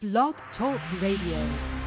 Blog Talk Radio.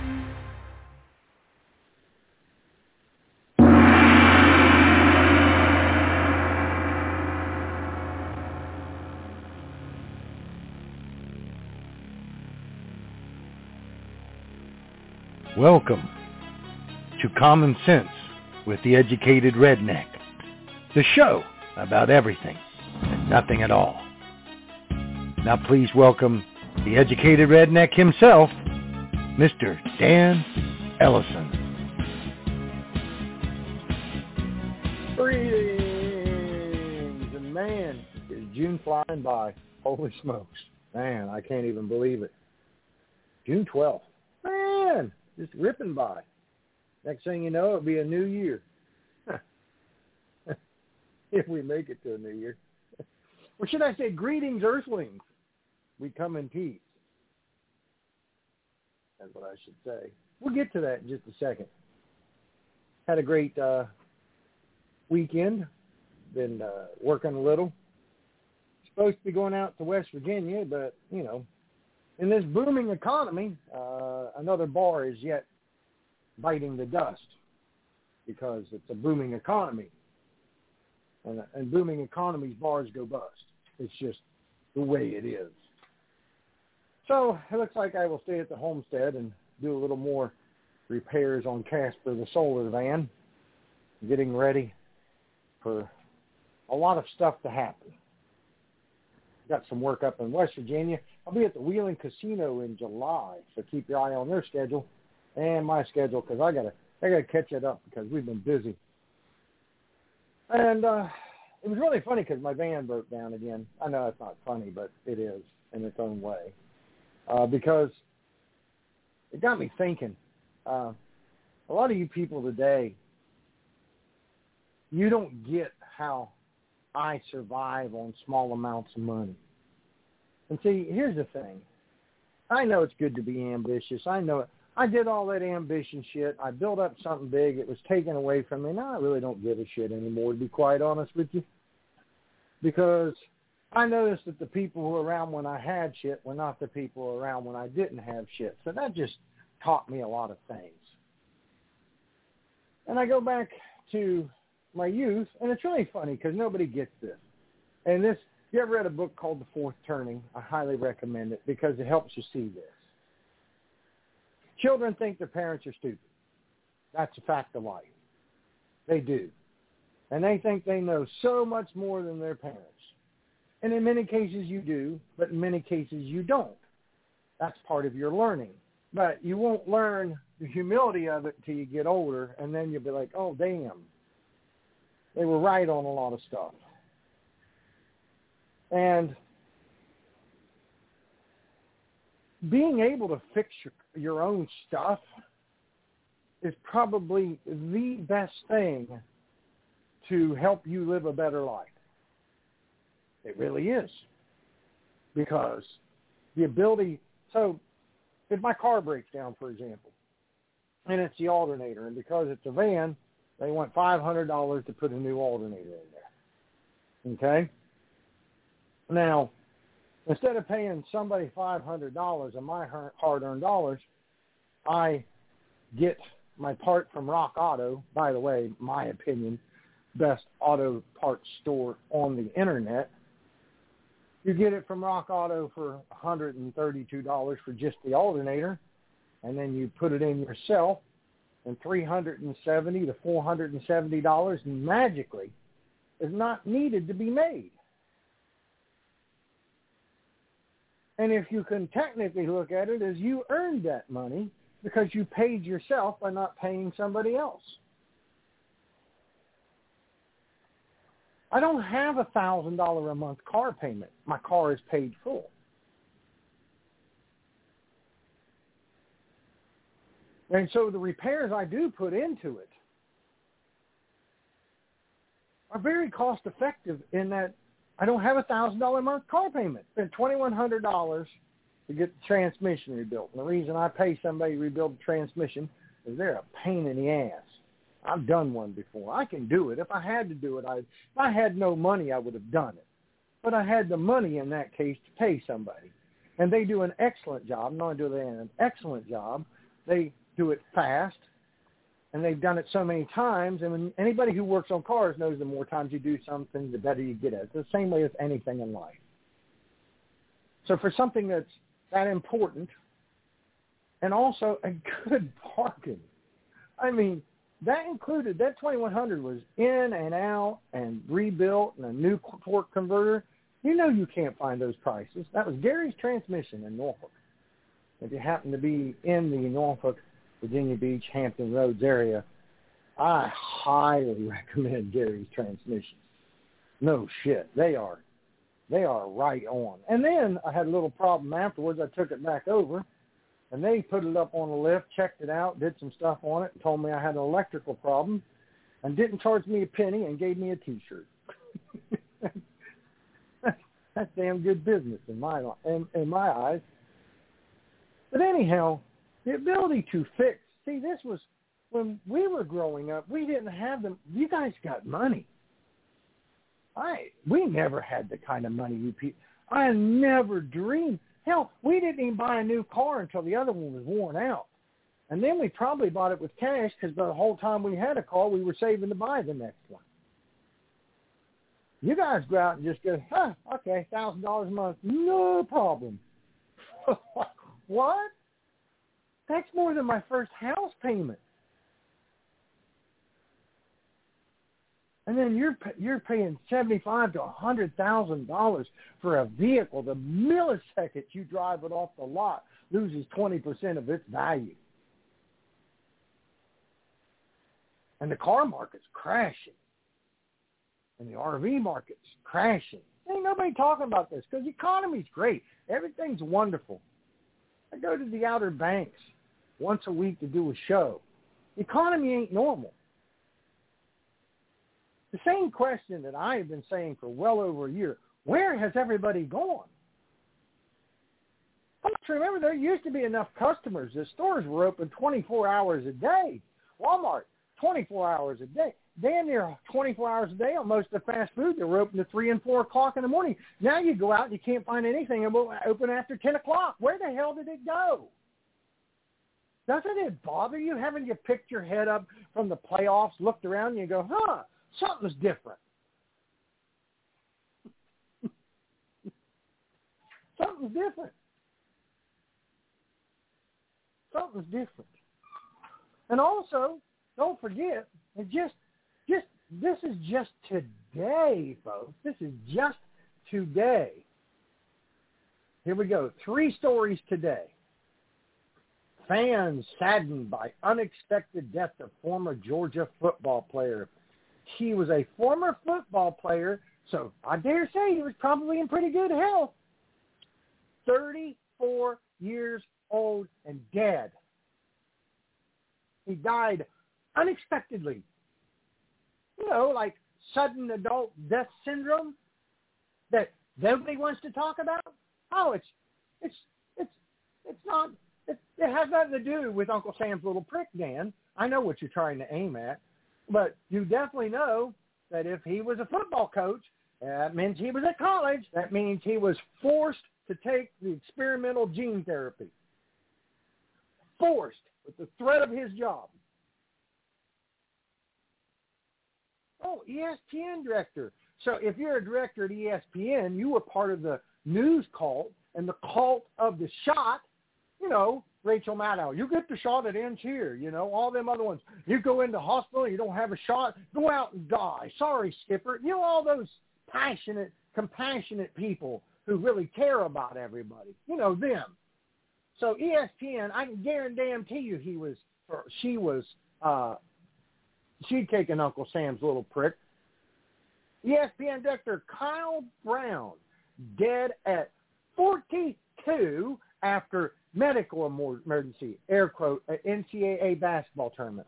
Welcome to Common Sense with the Educated Redneck, the show about everything and nothing at all. Now please welcome the Educated Redneck himself, Mr. Dan Ellison. Greetings, and man, is June flying by. Holy smokes. Man, I can't even believe it. June 12th. Man, just ripping by. Next thing you know, it'll be a new year. If we make it to a new year. Or should I say, greetings, Earthlings. We come in peace. That's what I should say. We'll get to that in just a second. Had a great weekend. Been working a little. Supposed to be going out to West Virginia, but, you know, in this booming economy, another bar is yet biting the dust because it's a booming economy. And booming economies, bars go bust. It's just the way it is. So it looks like I will stay at the homestead and do a little more repairs on Casper, the solar van, getting ready for a lot of stuff to happen. Got some work up in West Virginia. I'll be at the Wheeling Casino in July, so keep your eye on their schedule and my schedule because I gotta catch it up because we've been busy. And it was really funny because my van broke down again. I know it's not funny, but it is in its own way because it got me thinking. A lot of you people today, you don't get how I survive on small amounts of money. And see, here's the thing. I know it's good to be ambitious. I know it. I did all that ambition shit. I built up something big. It was taken away from me. Now I really don't give a shit anymore, to be quite honest with you. Because I noticed that the people who were around when I had shit were not the people around when I didn't have shit. So that just taught me a lot of things. And I go back to my youth, and it's really funny because nobody gets this. And this, you ever read a book called The Fourth Turning? I highly recommend it because it helps you see this. Children think their parents are stupid. That's a fact of life. They do. And they think they know so much more than their parents. And in many cases you do, but in many cases you don't. That's part of your learning. But you won't learn the humility of it until you get older, and then you'll be like, oh, damn. They were right on a lot of stuff. And being able to fix your own stuff is probably the best thing to help you live a better life. It really is. Because the ability, so if my car breaks down, for example, and it's the alternator, and because it's a van, they want $500 to put a new alternator in there. Okay? Now, instead of paying somebody $500 of my hard-earned dollars, I get my part from Rock Auto. By the way, my opinion, best auto parts store on the internet. You get it from Rock Auto for $132 for just the alternator, and then you put it in yourself, and $370 to $470 magically is not needed to be made. And if you can technically look at it as you earned that money because you paid yourself by not paying somebody else. I don't have a $1,000 a month car payment. My car is paid full. And so the repairs I do put into it are very cost effective in that I don't have a $1,000 a month car payment. Spent $2,100 to get the transmission rebuilt. And the reason I pay somebody to rebuild the transmission is they're a pain in the ass. I've done one before. I can do it. If I had to do it, if I had no money, I would have done it. But I had the money in that case to pay somebody. And they do an excellent job. Not only do they an excellent job, they do it fast, and they've done it so many times. And when anybody who works on cars knows the more times you do something, the better you get at it. It's the same way as anything in life. So for something that's that important, and also a good bargain, I mean, that included, that 2100 was in and out and rebuilt and a new torque converter. You know you can't find those prices. That was Gary's Transmission in Norfolk. If you happen to be in the Norfolk, Virginia Beach, Hampton Roads area, I highly recommend Gary's Transmissions. No shit. They are right on. And then I had a little problem afterwards. I took it back over, and they put it up on the lift, checked it out, did some stuff on it, and told me I had an electrical problem, and didn't charge me a penny and gave me a T-shirt. That's damn good business in my eyes. But anyhow, the ability to fix. See, this was when we were growing up. We didn't have them. You guys got money. We never had the kind of money you people. I never dreamed. Hell, we didn't even buy a new car until the other one was worn out. And then we probably bought it with cash because the whole time we had a car, we were saving to buy the next one. You guys go out and just go, okay, $1,000 a month, no problem. What? That's more than my first house payment. And then you're paying $75,000 to $100,000 for a vehicle. The millisecond you drive it off the lot loses 20% of its value. And the car market's crashing. And the RV market's crashing. Ain't nobody talking about this because the economy's great. Everything's wonderful. I go to the Outer Banks once a week to do a show. The economy ain't normal. The same question that I have been saying for well over a year, where has everybody gone? Remember, there used to be enough customers. The stores were open 24 hours a day. Walmart, 24 hours a day. Damn near 24 hours a day on most of the fast food. They were open to 3 and 4 o'clock in the morning. Now you go out and you can't find anything open after 10 o'clock. Where the hell did it go? Doesn't it bother you having you picked your head up from the playoffs, looked around, and you go, something's different. Something's different. Something's different. And also, don't forget, this is just today, folks. This is just today. Here we go. 3 stories today. Fans saddened by unexpected death of former Georgia football player. He was a former football player, so I dare say he was probably in pretty good health. 34 years old and dead. He died unexpectedly. You know, like sudden adult death syndrome that nobody wants to talk about. Oh, it has nothing to do with Uncle Sam's Little Prick, Dan. I know what you're trying to aim at, but you definitely know that if he was a football coach, that means he was at college. That means he was forced to take the experimental gene therapy. Forced with the threat of his job. Oh, ESPN director. So if you're a director at ESPN, you were part of the news cult and the cult of the shot. You know, Rachel Maddow, you get the shot, it ends here. You know, all them other ones. You go into hospital, you don't have a shot, go out and die. Sorry, Skipper. You know, all those passionate, compassionate people who really care about everybody. You know, them. So ESPN, I can guarantee you she'd taken Uncle Sam's Little Prick. ESPN director Kyle Brown, dead at 42 after medical emergency, air quote, at NCAA basketball tournament.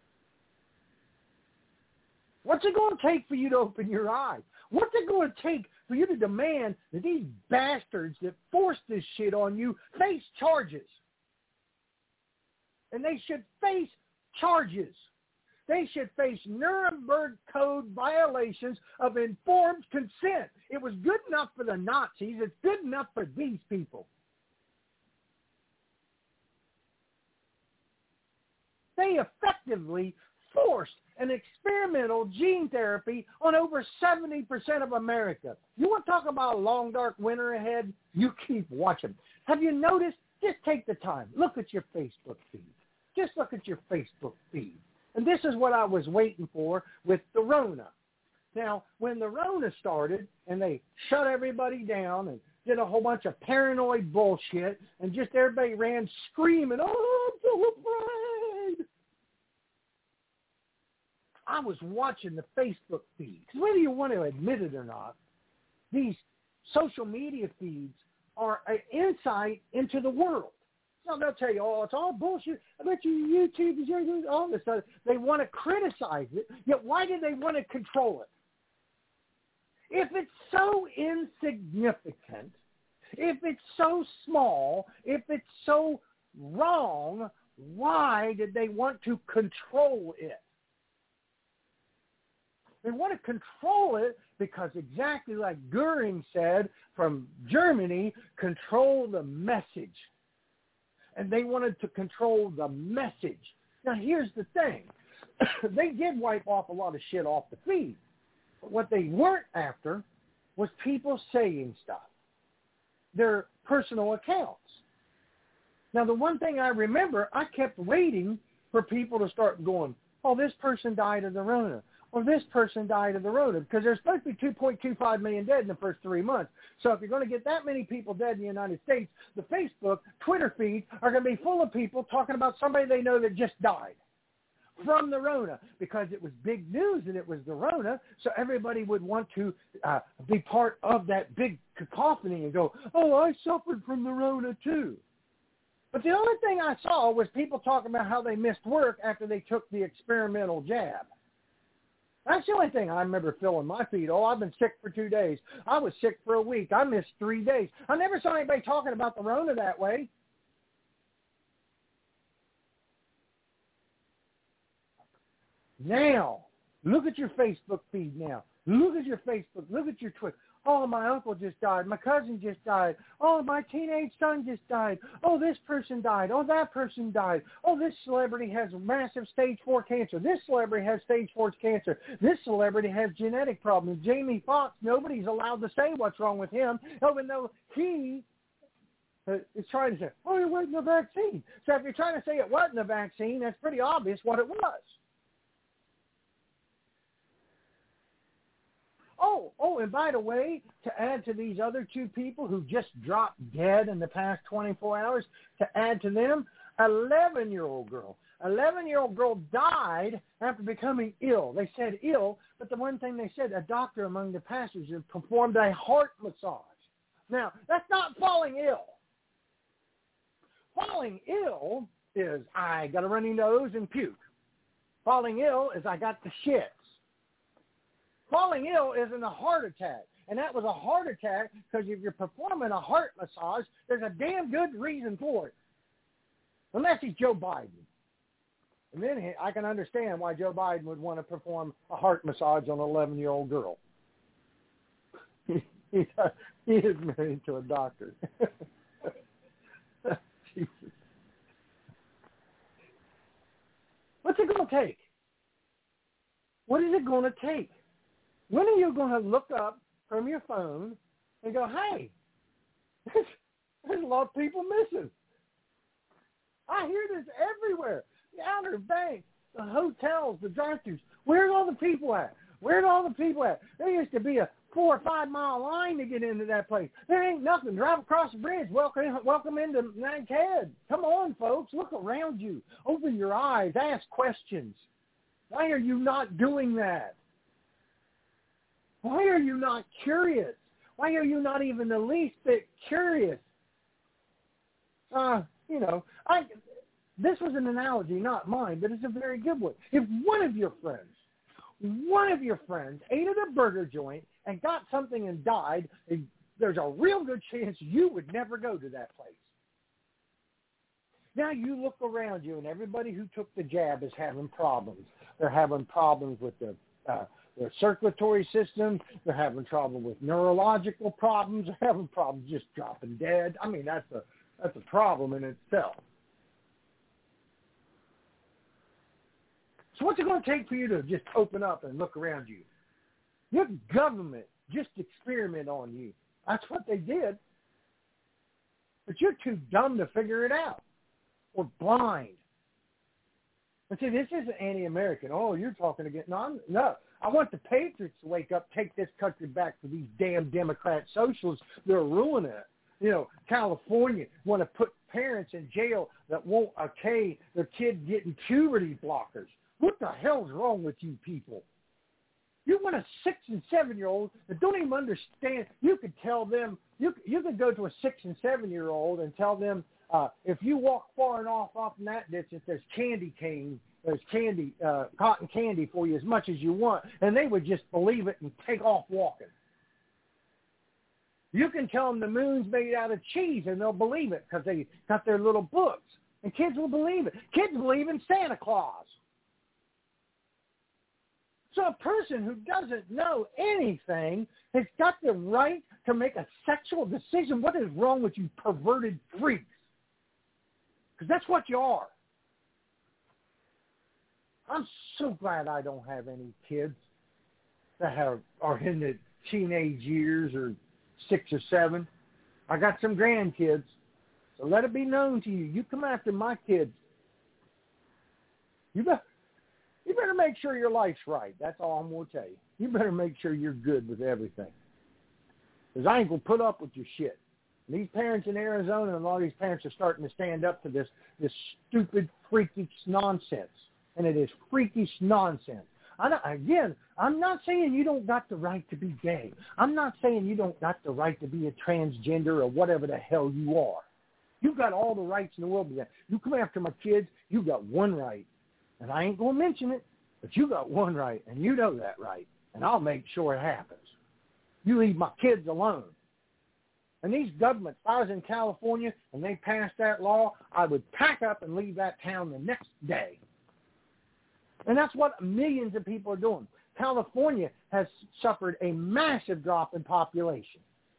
What's it going to take for you to open your eyes? What's it going to take for you to demand that these bastards that forced this shit on you face charges? And they should face charges. They should face Nuremberg Code violations of informed consent. It was good enough for the Nazis. It's good enough for these people. They effectively forced an experimental gene therapy on over 70% of America. You want to talk about a long, dark winter ahead? You keep watching. Have you noticed? Just take the time. Look at your Facebook feed. Just look at your Facebook feed. And this is what I was waiting for with the Rona. Now, when the Rona started and they shut everybody down and did a whole bunch of paranoid bullshit and just everybody ran screaming, oh, I'm so afraid. I was watching the Facebook feeds. Whether you want to admit it or not, these social media feeds are an insight into the world. So they'll tell you, oh, it's all bullshit. I bet you YouTube is doing all this stuff. They want to criticize it, yet why do they want to control it? If it's so insignificant, if it's so small, if it's so wrong, why did they want to control it? They want to control it because exactly like Goering said from Germany, control the message. And they wanted to control the message. Now, here's the thing. They did wipe off a lot of shit off the feed. But what they weren't after was people saying stuff, their personal accounts. Now, the one thing I remember, I kept waiting for people to start going, oh, this person died of the Rona. Or this person died of the Rona, because there's supposed to be 2.25 million dead in the first 3 months. So if you're going to get that many people dead in the United States, the Facebook, Twitter feeds are going to be full of people talking about somebody they know that just died from the Rona, because it was big news that it was the Rona, so everybody would want to be part of that big cacophony and go, oh, I suffered from the Rona too. But the only thing I saw was people talking about how they missed work after they took the experimental jab. That's the only thing I remember filling my feed. Oh, I've been sick for 2 days. I was sick for a week. I missed 3 days. I never saw anybody talking about the Rona that way. Now, look at your Facebook feed now. Look at your Facebook. Look at your Twitter. Oh, my uncle just died. My cousin just died. Oh, my teenage son just died. Oh, this person died. Oh, that person died. Oh, this celebrity has massive stage 4 cancer. This celebrity has stage 4 cancer. This celebrity has genetic problems. Jamie Foxx, nobody's allowed to say what's wrong with him, even though he is trying to say, oh, it wasn't a vaccine. So if you're trying to say it wasn't a vaccine, that's pretty obvious what it was. Oh, and by the way, to add to these other 2 people who just dropped dead in the past 24 hours, to add to them, 11-year-old girl. 11-year-old girl died after becoming ill. They said ill, but the one thing they said, a doctor among the passengers performed a heart massage. Now, that's not falling ill. Falling ill is I got a runny nose and puke. Falling ill is I got the shits. Falling ill isn't a heart attack. And that was a heart attack because if you're performing a heart massage, there's a damn good reason for it. Unless he's Joe Biden. And then I can understand why Joe Biden would want to perform a heart massage on an 11-year-old girl. He is married to a doctor. Jesus. What's it going to take? What is it going to take? When are you going to look up from your phone and go, hey, there's a lot of people missing? I hear this everywhere. The Outer Banks, the hotels, the drive-thrus. Where's all the people at? Where's all the people at? There used to be a 4 or 5 mile line to get into that place. There ain't nothing. Drive across the bridge. Welcome into Nankhead. Come on, folks. Look around you. Open your eyes. Ask questions. Why are you not doing that? Why are you not curious? Why are you not even the least bit curious? This was an analogy, not mine, but it's a very good one. If one of your friends ate at a burger joint and got something and died, there's a real good chance you would never go to that place. Now you look around you, and everybody who took the jab is having problems. They're having problems with their circulatory system. They're having trouble with neurological problems. They're having problems just dropping dead. I mean, that's a problem in itself. So what's it going to take for you to just open up and look around you? Your government just experiment on you. That's what they did. But you're too dumb to figure it out, or blind. And see, this isn't anti-American. Oh, you're talking again. No. I want the patriots to wake up, take this country back for these damn Democrat socialists. They're ruining it. You know, California want to put parents in jail that won't okay their kids getting puberty blockers. What the hell's wrong with you people? You want a 6 and 7 year old that don't even understand. You could tell them. You could go to a 6 and 7 year old and tell them if you walk far enough off in that distance, there's candy cane, there's candy, cotton candy for you as much as you want, and they would just believe it and take off walking. You can tell them the moon's made out of cheese, and they'll believe it because they got their little books, and kids will believe it. Kids believe in Santa Claus. So a person who doesn't know anything has got the right to make a sexual decision. What is wrong with you perverted freaks? Because that's what you are. I'm so glad I don't have any kids that are in the teenage years or 6 or 7. I got some grandkids. So let it be known to you. You come after my kids. You better make sure your life's right. That's all I'm going to tell you. You better make sure you're good with everything. Because I ain't going to put up with your shit. And these parents in Arizona and all these parents are starting to stand up to this stupid, freakish nonsense. And it is freakish nonsense. I'm not saying you don't got the right to be gay. I'm not saying you don't got the right to be a transgender or whatever the hell you are. You've got all the rights in the world to that. You come after my kids, you got one right. And I ain't going to mention it, but you got one right, and you know that right. And I'll make sure it happens. You leave my kids alone. And these governments, if I was in California and they passed that law, I would pack up and leave that town the next day. And that's what millions of people are doing. California has suffered a massive drop in population.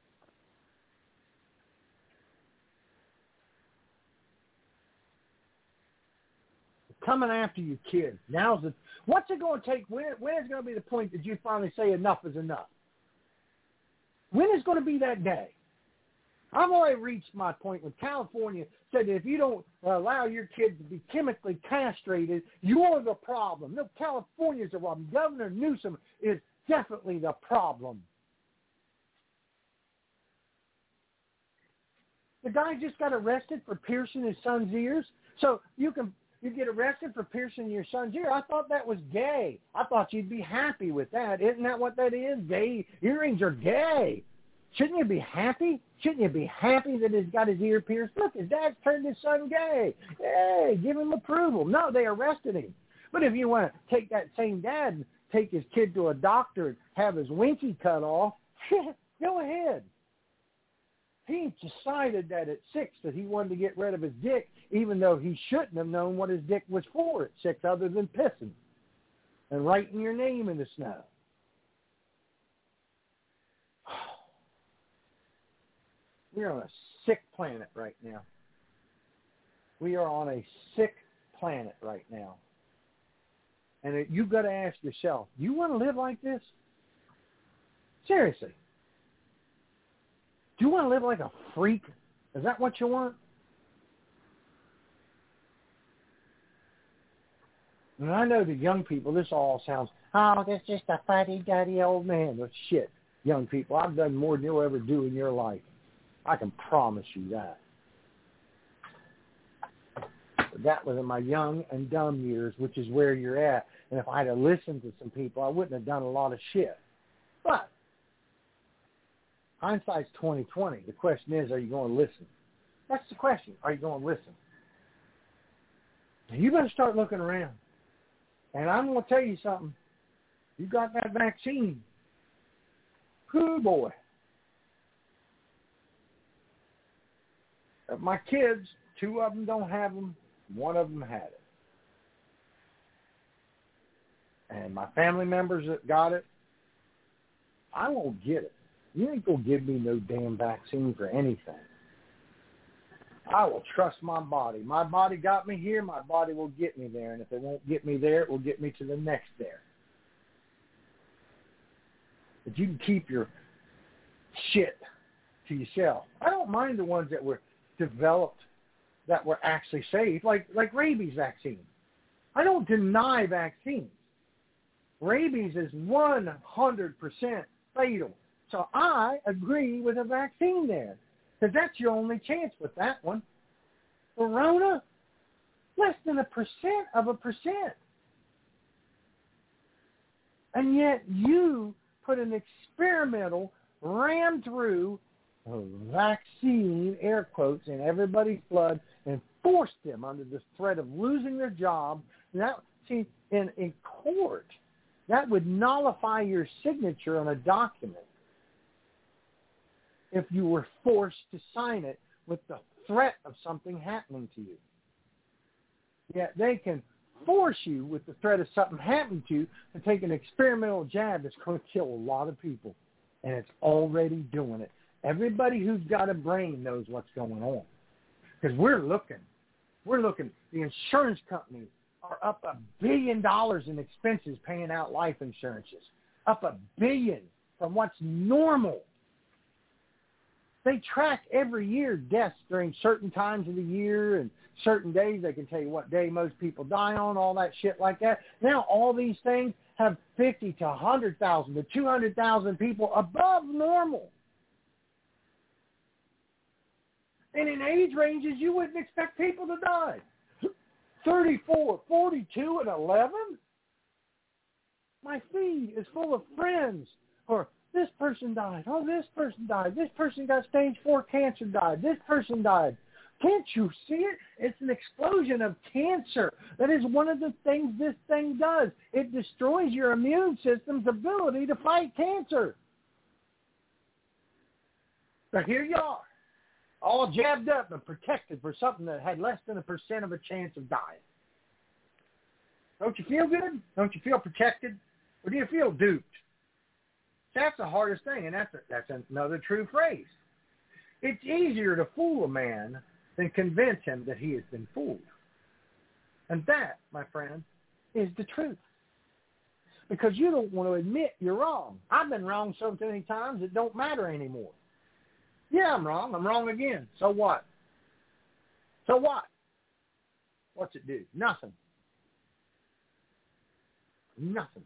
Coming after you kids. What's it going to take? When is going to be the point that you finally say enough is enough? When is going to be that day? I've already reached my point when California said that if you don't allow your kids to be chemically castrated, you're the problem. No, California's the problem. Governor Newsom is definitely the problem. The guy just got arrested for piercing his son's ears. So you get arrested for piercing your son's ear. I thought that was gay. I thought you'd be happy with that. Isn't that what that is? Gay earrings are gay. Shouldn't you be happy? Shouldn't you be happy that he's got his ear pierced? Look, his dad's turned his son gay. Hey, give him approval. No, they arrested him. But if you want to take that same dad and take his kid to a doctor and have his winky cut off, go ahead. He decided that at 6 that he wanted to get rid of his dick, even though he shouldn't have known what his dick was for at 6 other than pissing and writing your name in the snow. We're on a sick planet right now. We are on a sick planet right now. And you've got to ask yourself, do you want to live like this? Seriously. Do you want to live like a freak? Is that what you want? And I know the young people, this all sounds, that's just a fuddy-duddy old man. But shit, young people, I've done more than you'll ever do in your life. I can promise you that. But that was in my young and dumb years, which is where you're at. And if I had listened to some people, I wouldn't have done a lot of shit. But hindsight's 20/20. The question is, are you going to listen? That's the question. Are you going to listen? And you better start looking around. And I'm going to tell you something. You got that vaccine. Good boy. My kids, 2 of them don't have them. 1 of them had it. And my family members that got it, I won't get it. You ain't going to give me no damn vaccine for anything. I will trust my body. My body got me here. My body will get me there. And if it won't get me there, it will get me to the next there. But you can keep your shit to yourself. I don't mind the ones that were developed that were actually safe, like rabies vaccine. I don't deny vaccines. Rabies is 100% fatal. So I agree with a vaccine there, because that's your only chance with that one. Corona, less than 1%. And yet you put an experimental, rammed through vaccine, air quotes, in everybody's blood and forced them under the threat of losing their job. Now, see, in court, that would nullify your signature on a document if you were forced to sign it with the threat of something happening to you. Yet they can force you with the threat of something happening to you to take an experimental jab that's going to kill a lot of people. And it's already doing it. Everybody who's got a brain knows what's going on. Because we're looking. The insurance companies are up $1 billion in expenses paying out life insurances. Up $1 billion from what's normal. They track every year deaths during certain times of the year and certain days. They can tell you what day most people die on, all that shit like that. Now all these things have 50 to 100,000 to 200,000 people above normal. And in age ranges, you wouldn't expect people to die. 34, 42, and 11? My feed is full of friends. Or this person died. Oh, this person died. This person got stage 4 cancer, died. This person died. Can't you see it? It's an explosion of cancer. That is one of the things this thing does. It destroys your immune system's ability to fight cancer. So here you are, all jabbed up and protected for something that had less than 1% of a chance of dying. Don't you feel good? Don't you feel protected? Or do you feel duped? That's the hardest thing, and that's another true phrase. It's easier to fool a man than convince him that he has been fooled. And that, my friend, is the truth. Because you don't want to admit you're wrong. I've been wrong so many times it don't matter anymore. Yeah, I'm wrong. I'm wrong again. So what? So what? What's it do? Nothing. Nothing.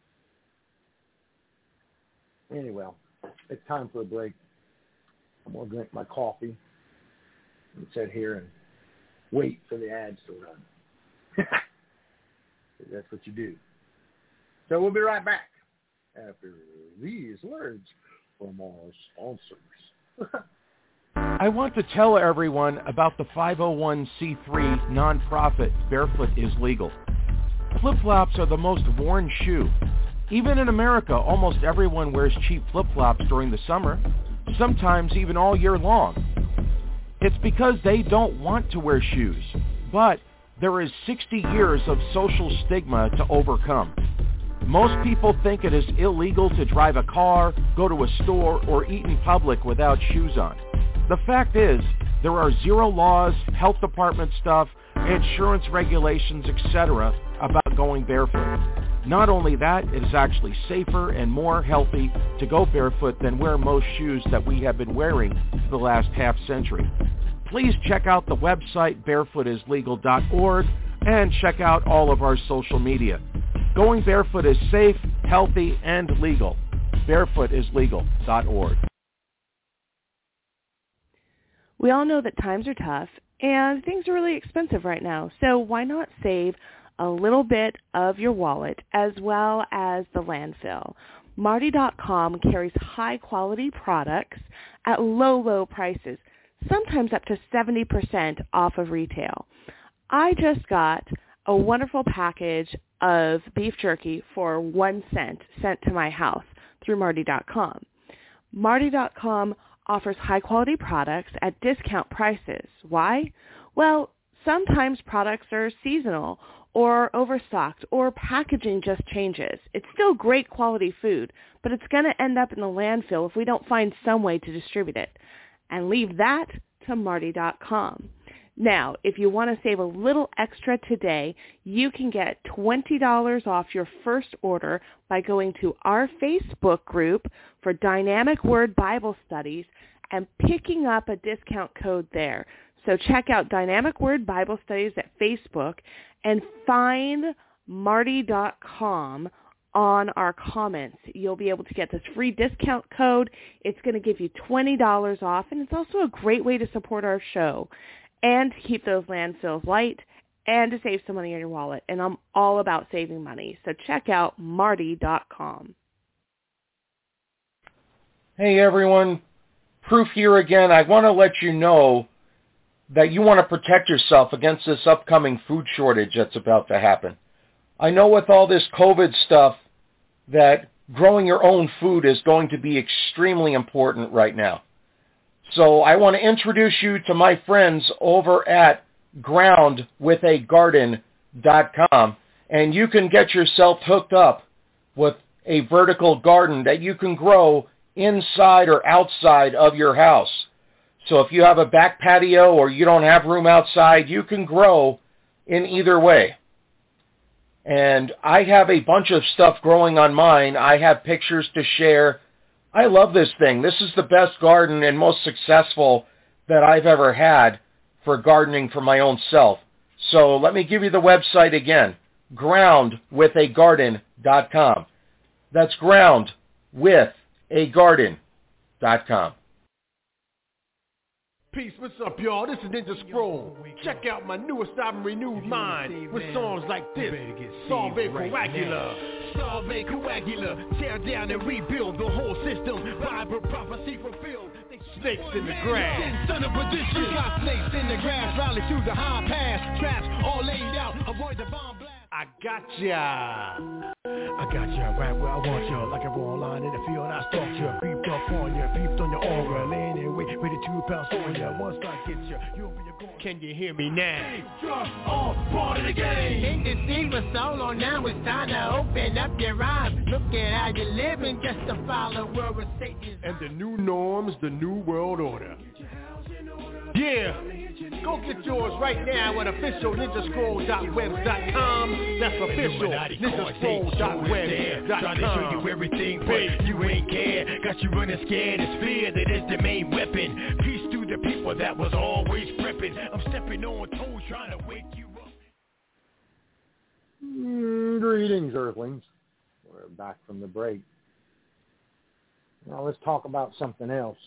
Anyway, it's time for a break. I'm going to drink my coffee and sit here and wait for the ads to run. That's what you do. So we'll be right back after these words from our sponsors. I want to tell everyone about the 501c3 nonprofit Barefoot is Legal. Flip-flops are the most worn shoe. Even in America, almost everyone wears cheap flip-flops during the summer, sometimes even all year long. It's because they don't want to wear shoes, but there is 60 years of social stigma to overcome. Most people think it is illegal to drive a car, go to a store, or eat in public without shoes on. The fact is, there are zero laws, health department stuff, insurance regulations, etc. about going barefoot. Not only that, it is actually safer and more healthy to go barefoot than wear most shoes that we have been wearing for the last half century. Please check out the website barefootislegal.org and check out all of our social media. Going barefoot is safe, healthy, and legal. barefootislegal.org. We all know that times are tough and things are really expensive right now, so why not save a little bit of your wallet as well as the landfill? Marty.com carries high-quality products at low, low prices, sometimes up to 70% off of retail. I just got a wonderful package of beef jerky for 1 cent sent to my house through Marty.com. Marty.com offers high-quality products at discount prices. Why? Well, sometimes products are seasonal or overstocked or packaging just changes. It's still great quality food, but it's going to end up in the landfill if we don't find some way to distribute it. And leave that to Marty.com. Now, if you want to save a little extra today, you can get $20 off your first order by going to our Facebook group for Dynamic Word Bible Studies and picking up a discount code there. So check out Dynamic Word Bible Studies at Facebook and find Marty.com on our comments. You'll be able to get this free discount code. It's going to give you $20 off, and it's also a great way to support our show and to keep those landfills light and to save some money in your wallet. And I'm all about saving money. So check out Marty.com. Hey, everyone. Proof here again. I want to let you know that you want to protect yourself against this upcoming food shortage that's about to happen. I know with all this COVID stuff that growing your own food is going to be extremely important right now. So I want to introduce you to my friends over at groundwithagarden.com, and you can get yourself hooked up with a vertical garden that you can grow inside or outside of your house. So if you have a back patio or you don't have room outside, you can grow in either way. And I have a bunch of stuff growing on mine. I have pictures to share. I love this thing. This is the best garden and most successful that I've ever had for gardening for my own self. So let me give you the website again, groundwithagarden.com. That's groundwithagarden.com. Peace, what's up, y'all? This is Ninja Scroll. Check out my newest album, Renewed Mind, with songs like this, Salve Coagula. Salve Coagula, tear down and rebuild the whole system. Bible prophecy fulfilled. Snakes in the grass. Son of perdition. Got snakes in the grass, rally through the high pass. Traps all laid out, avoid the bomb blast. I got ya right where I want you. Like a raw line in the field, I stalked you. Creeped up on you, peeped on your aura. Laying in wait, ready to pounce on you. Once I get you, you'll be a goal. Can you hear me now? Just all part of the game. Think the scene was so long, now it's time to open up your eyes. Look at how you're living, just to follow where it's Satan's. And the new norms, the new world order. Yeah, go get yours right now at officialninjascroll.webs.com. That's official ninjascroll.webs.com. Trying to show you everything, but you ain't care. Got you running scared, it's fear that is the main weapon. Peace to the people that was always prepping. I'm stepping on toes trying to wake you up. Greetings, Earthlings. We're back from the break. Now let's talk about something else.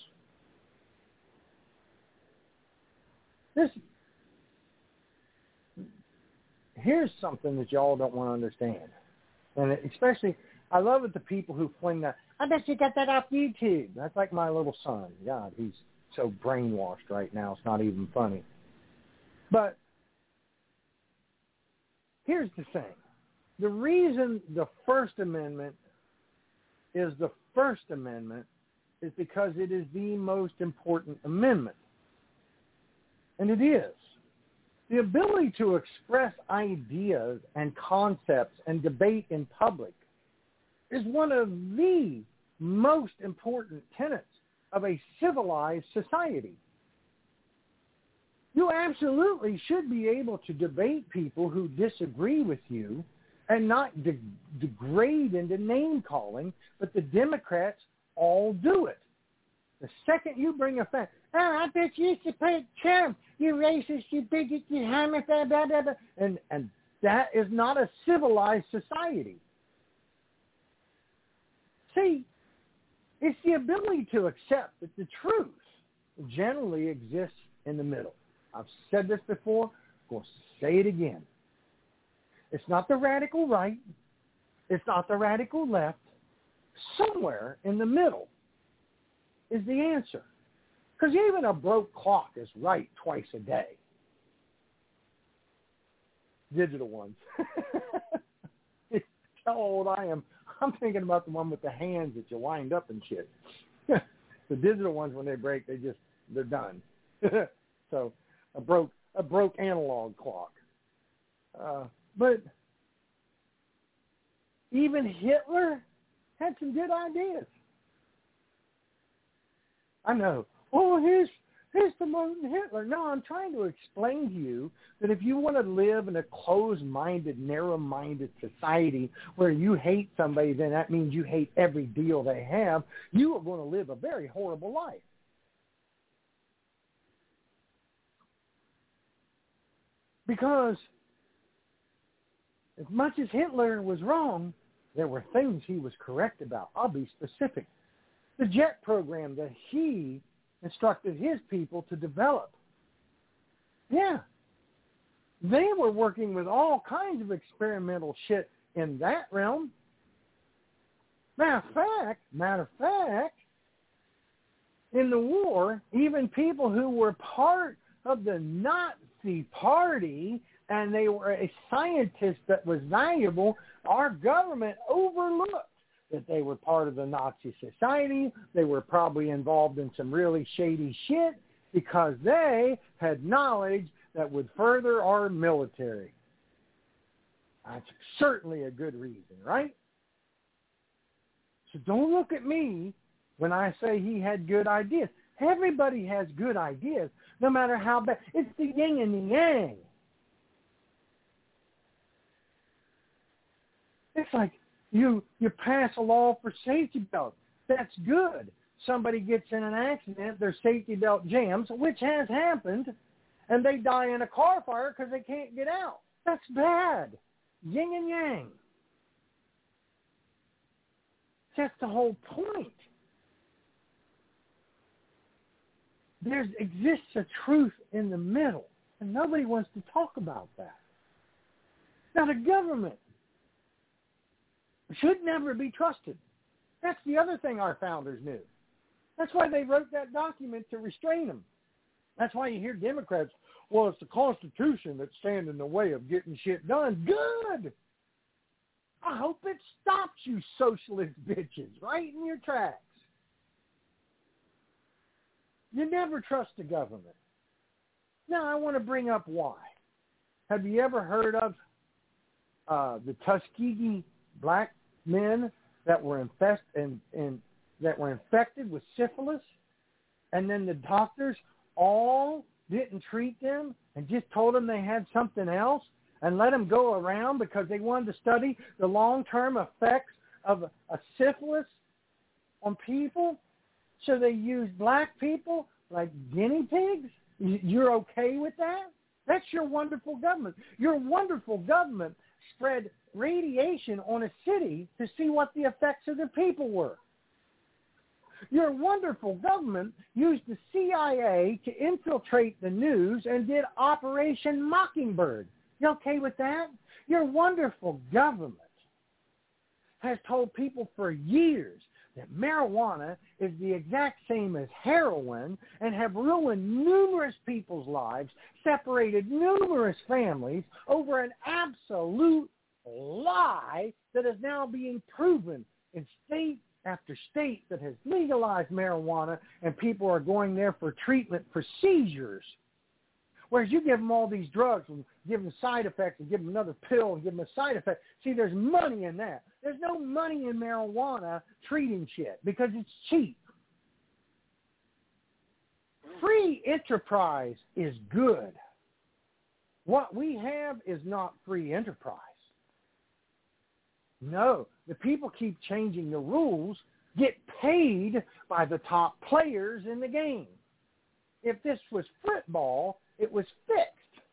Here's something that y'all don't want to understand. And especially, I love it the people who fling that, I bet you got that off YouTube. That's like my little son. God, he's so brainwashed right now, it's not even funny. But here's the thing. The reason the First Amendment is the First Amendment is because it is the most important amendment. And it is. The ability to express ideas and concepts and debate in public is one of the most important tenets of a civilized society. You absolutely should be able to debate people who disagree with you and not degrade into name-calling, but the Democrats all do it. The second you bring a fact, I bet you support Trump, you racist, you bigot, you homophobe, blah, blah, blah. And that is not a civilized society. See, it's the ability to accept that the truth generally exists in the middle. I've said this before, I'm going to say it again. It's not the radical right. It's not the radical left. Somewhere in the middle is the answer. Because even a broke clock is right twice a day. Digital ones. How old I am. I'm thinking about the one with the hands that you wind up and shit. The digital ones, when they break, they're done. So a broke analog clock. But even Hitler had some good ideas. I know. Oh, It's the modern Hitler. No, I'm trying to explain to you that if you want to live in a closed-minded, narrow-minded society where you hate somebody, then that means you hate every deal they have, you are going to live a very horrible life. Because as much as Hitler was wrong, there were things he was correct about. I'll be specific. The jet program that he instructed his people to develop. Yeah. They were working with all kinds of experimental shit in that realm. Matter of fact, in the war, even people who were part of the Nazi party and they were a scientist that was valuable, our government overlooked that they were part of the Nazi society. They were probably involved in some really shady shit because they had knowledge that would further our military. That's certainly a good reason, right? So don't look at me when I say he had good ideas. Everybody has good ideas, no matter how bad. It's the yin and the yang. It's like you pass a law for safety belts. That's good. Somebody gets in an accident, their safety belt jams, which has happened, and they die in a car fire because they can't get out. That's bad. Yin and yang. That's the whole point. There exists a truth in the middle, and nobody wants to talk about that. Now, the government should never be trusted. That's the other thing our founders knew. That's why they wrote that document to restrain them. That's why you hear Democrats, well, it's the Constitution that stands in the way of getting shit done. Good. I hope it stops you socialist bitches right in your tracks. You never trust the government. Now, I want to bring up why. Have you ever heard of the Tuskegee black men that were infected with syphilis, and then the doctors all didn't treat them and just told them they had something else and let them go around because they wanted to study the long-term effects of a syphilis on people? So they used black people like guinea pigs? You're okay with that? That's your wonderful government. Your wonderful government spread radiation on a city to see what the effects of the people were. Your wonderful government used the CIA to infiltrate the news and did Operation Mockingbird. You okay with that? Your wonderful government has told people for years that marijuana is the exact same as heroin and have ruined numerous people's lives, separated numerous families over an absolute lie that is now being proven in state after state that has legalized marijuana, and people are going there for treatment for seizures. Whereas you give them all these drugs and give them side effects and give them another pill and give them a side effect. See, there's money in that. There's no money in marijuana treating shit because it's cheap. Free enterprise is good. What we have is not free enterprise. No, the people keep changing the rules, get paid by the top players in the game. If this was football, it was fixed.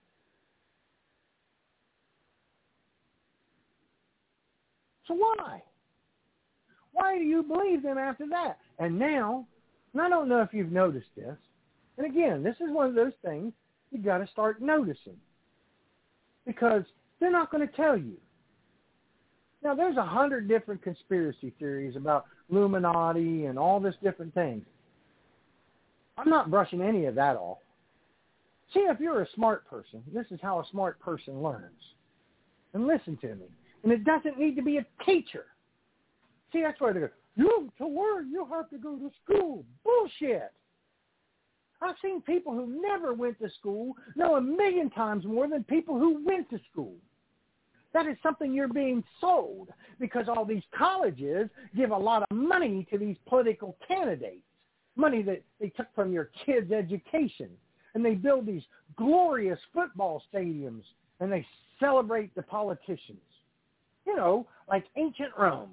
So why? Why do you believe them after that? And now, and I don't know if you've noticed this, and again, this is one of those things you got to start noticing because they're not going to tell you. Now, there's 100 different conspiracy theories about Illuminati and all this different things. I'm not brushing any of that off. See, if you're a smart person, this is how a smart person learns. And listen to me. And it doesn't need to be a teacher. See, that's why they go, to learn, you have to go to school. Bullshit. I've seen people who never went to school know 1,000,000 times more than people who went to school. That is something you're being sold because all these colleges give a lot of money to these political candidates. money that they took from your kids' education. And they build these glorious football stadiums, and they celebrate the politicians. You know, like ancient Rome.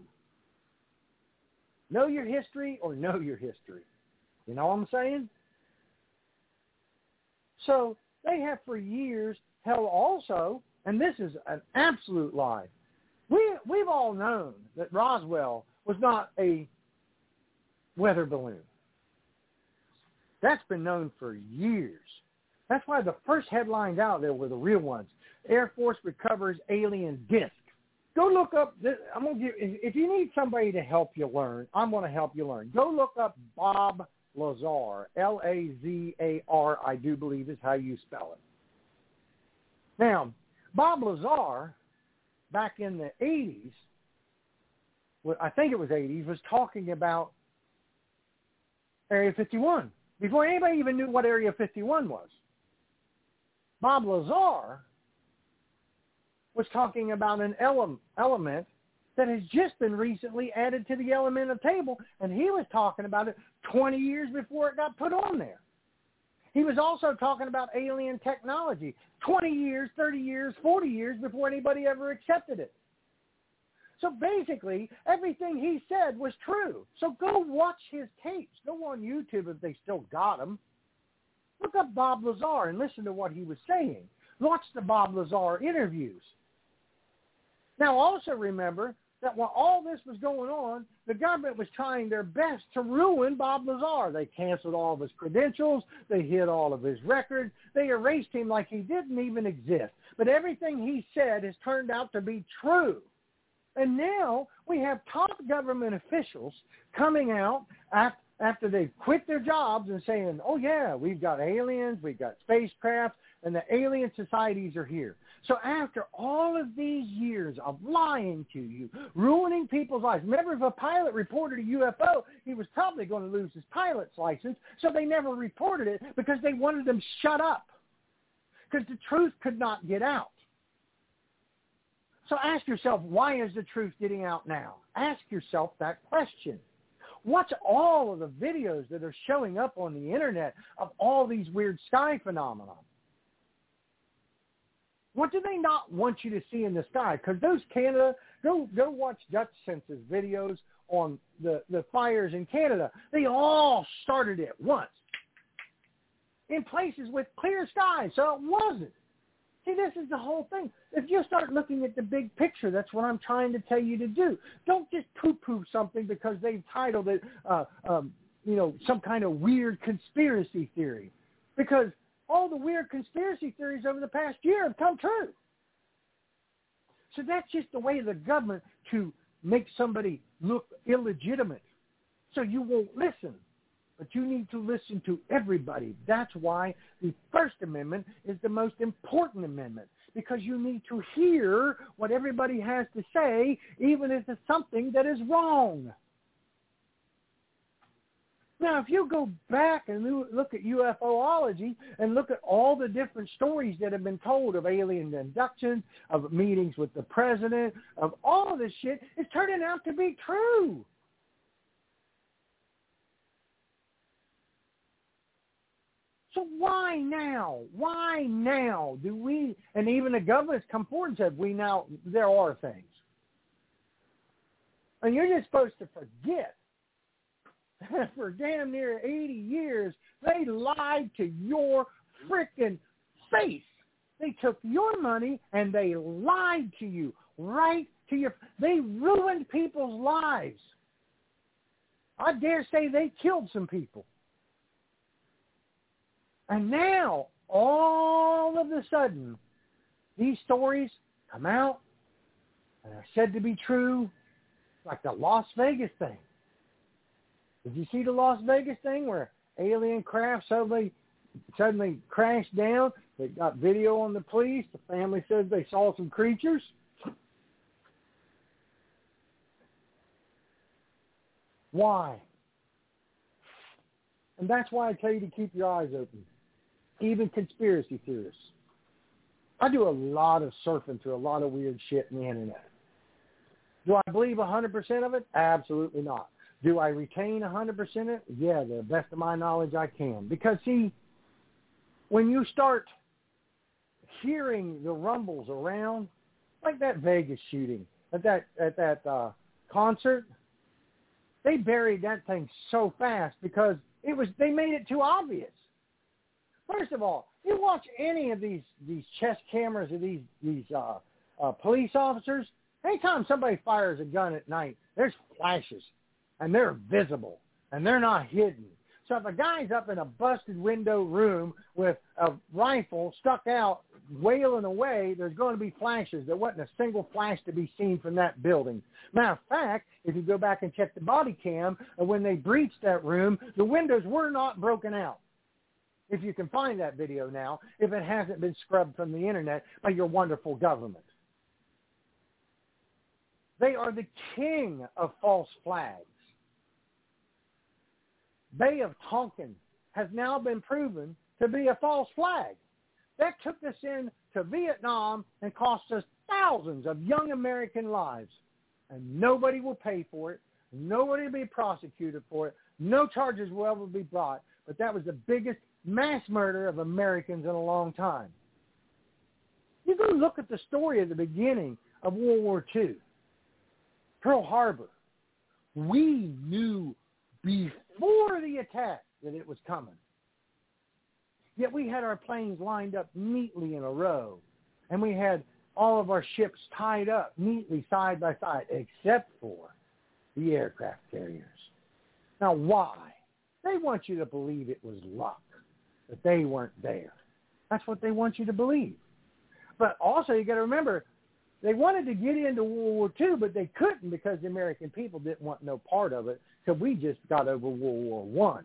Know your history or know your history. You know what I'm saying? So they have for years held also, and this is an absolute lie, we've all known that Roswell was not a weather balloon. That's been known for years. That's why the first headlines out there were the real ones. Air Force recovers alien disc. Go look up this. I'm gonna give. If you need somebody to help you learn, I'm going to help you learn. Go look up Bob Lazar. Lazar, I do believe is how you spell it. Now, Bob Lazar, back in the 80s, I think it was 80s, was talking about Area 51 before anybody even knew what Area 51 was. Bob Lazar was talking about an element that has just been recently added to the elemental table, and he was talking about it 20 years before it got put on there. He was also talking about alien technology 20 years, 30 years, 40 years before anybody ever accepted it. So basically, everything he said was true. So go watch his tapes. Go on YouTube if they still got them. Look up Bob Lazar and listen to what he was saying. Watch the Bob Lazar interviews. Now also remember that while all this was going on, the government was trying their best to ruin Bob Lazar. They canceled all of his credentials. They hid all of his records. They erased him like he didn't even exist. But everything he said has turned out to be true. And now we have top government officials coming out after they've quit their jobs and saying, oh, yeah, we've got aliens, we've got spacecraft, and the alien societies are here. So after all of these years of lying to you, ruining people's lives, remember if a pilot reported a UFO, he was probably going to lose his pilot's license, so they never reported it because they wanted them shut up because the truth could not get out. So ask yourself, why is the truth getting out now? Ask yourself that question. Watch all of the videos that are showing up on the internet of all these weird sky phenomena. What do they not want you to see in the sky? Because those Canada, go watch Dutch Census videos on the fires in Canada. They all started at once in places with clear skies, so it wasn't. See, this is the whole thing. If you start looking at the big picture, that's what I'm trying to tell you to do. Don't just poo-poo something because they've titled it, some kind of weird conspiracy theory. Because all the weird conspiracy theories over the past year have come true. So that's just the way of the government to make somebody look illegitimate. So you won't listen. But you need to listen to everybody. That's why the First Amendment is the most important amendment, because you need to hear what everybody has to say, even if it's something that is wrong. Now, if you go back and look at UFOlogy and look at all the different stories that have been told of alien abductions, of meetings with the president, of all of this shit, it's turning out to be true. So why now? Why now do we, and even the government's come forward and said, there are things. And you're just supposed to forget. For damn near 80 years, they lied to your freaking face. They took your money and they lied to you they ruined people's lives. I dare say they killed some people. And now, all of a sudden, these stories come out and are said to be true, like the Las Vegas thing. Did you see the Las Vegas thing where alien craft suddenly crashed down? They got video on the police. The family says they saw some creatures. Why? And that's why I tell you to keep your eyes open. Even conspiracy theorists. I do a lot of surfing through a lot of weird shit in the internet. Do I believe 100% of it? Absolutely not. Do I retain 100% it? Yeah, to the best of my knowledge, I can. Because, see, when you start hearing the rumbles around, like that Vegas shooting at that concert, they buried that thing so fast because they made it too obvious. First of all, you watch any of these chest cameras of these police officers, anytime somebody fires a gun at night, there's flashes, and they're visible, and they're not hidden. So if a guy's up in a busted window room with a rifle stuck out, wailing away, there's going to be flashes. There wasn't a single flash to be seen from that building. Matter of fact, if you go back and check the body cam, when they breached that room, the windows were not broken out. If you can find that video now, if it hasn't been scrubbed from the internet by your wonderful government. They are the king of false flags. Bay of Tonkin has now been proven to be a false flag. That took us into Vietnam and cost us thousands of young American lives. And nobody will pay for it. Nobody will be prosecuted for it. No charges will ever be brought. But that was the biggest mass murder of Americans in a long time. You go look at the story at the beginning of World War II. Pearl Harbor. We knew before the attack that it was coming. Yet we had our planes lined up neatly in a row, and we had all of our ships tied up neatly side by side, except for the aircraft carriers. Now, why? They want you to believe it was luck, that they weren't there. That's what they want you to believe. But also, you got to remember, they wanted to get into World War II, but they couldn't because the American people didn't want no part of it. So we just got over World War I.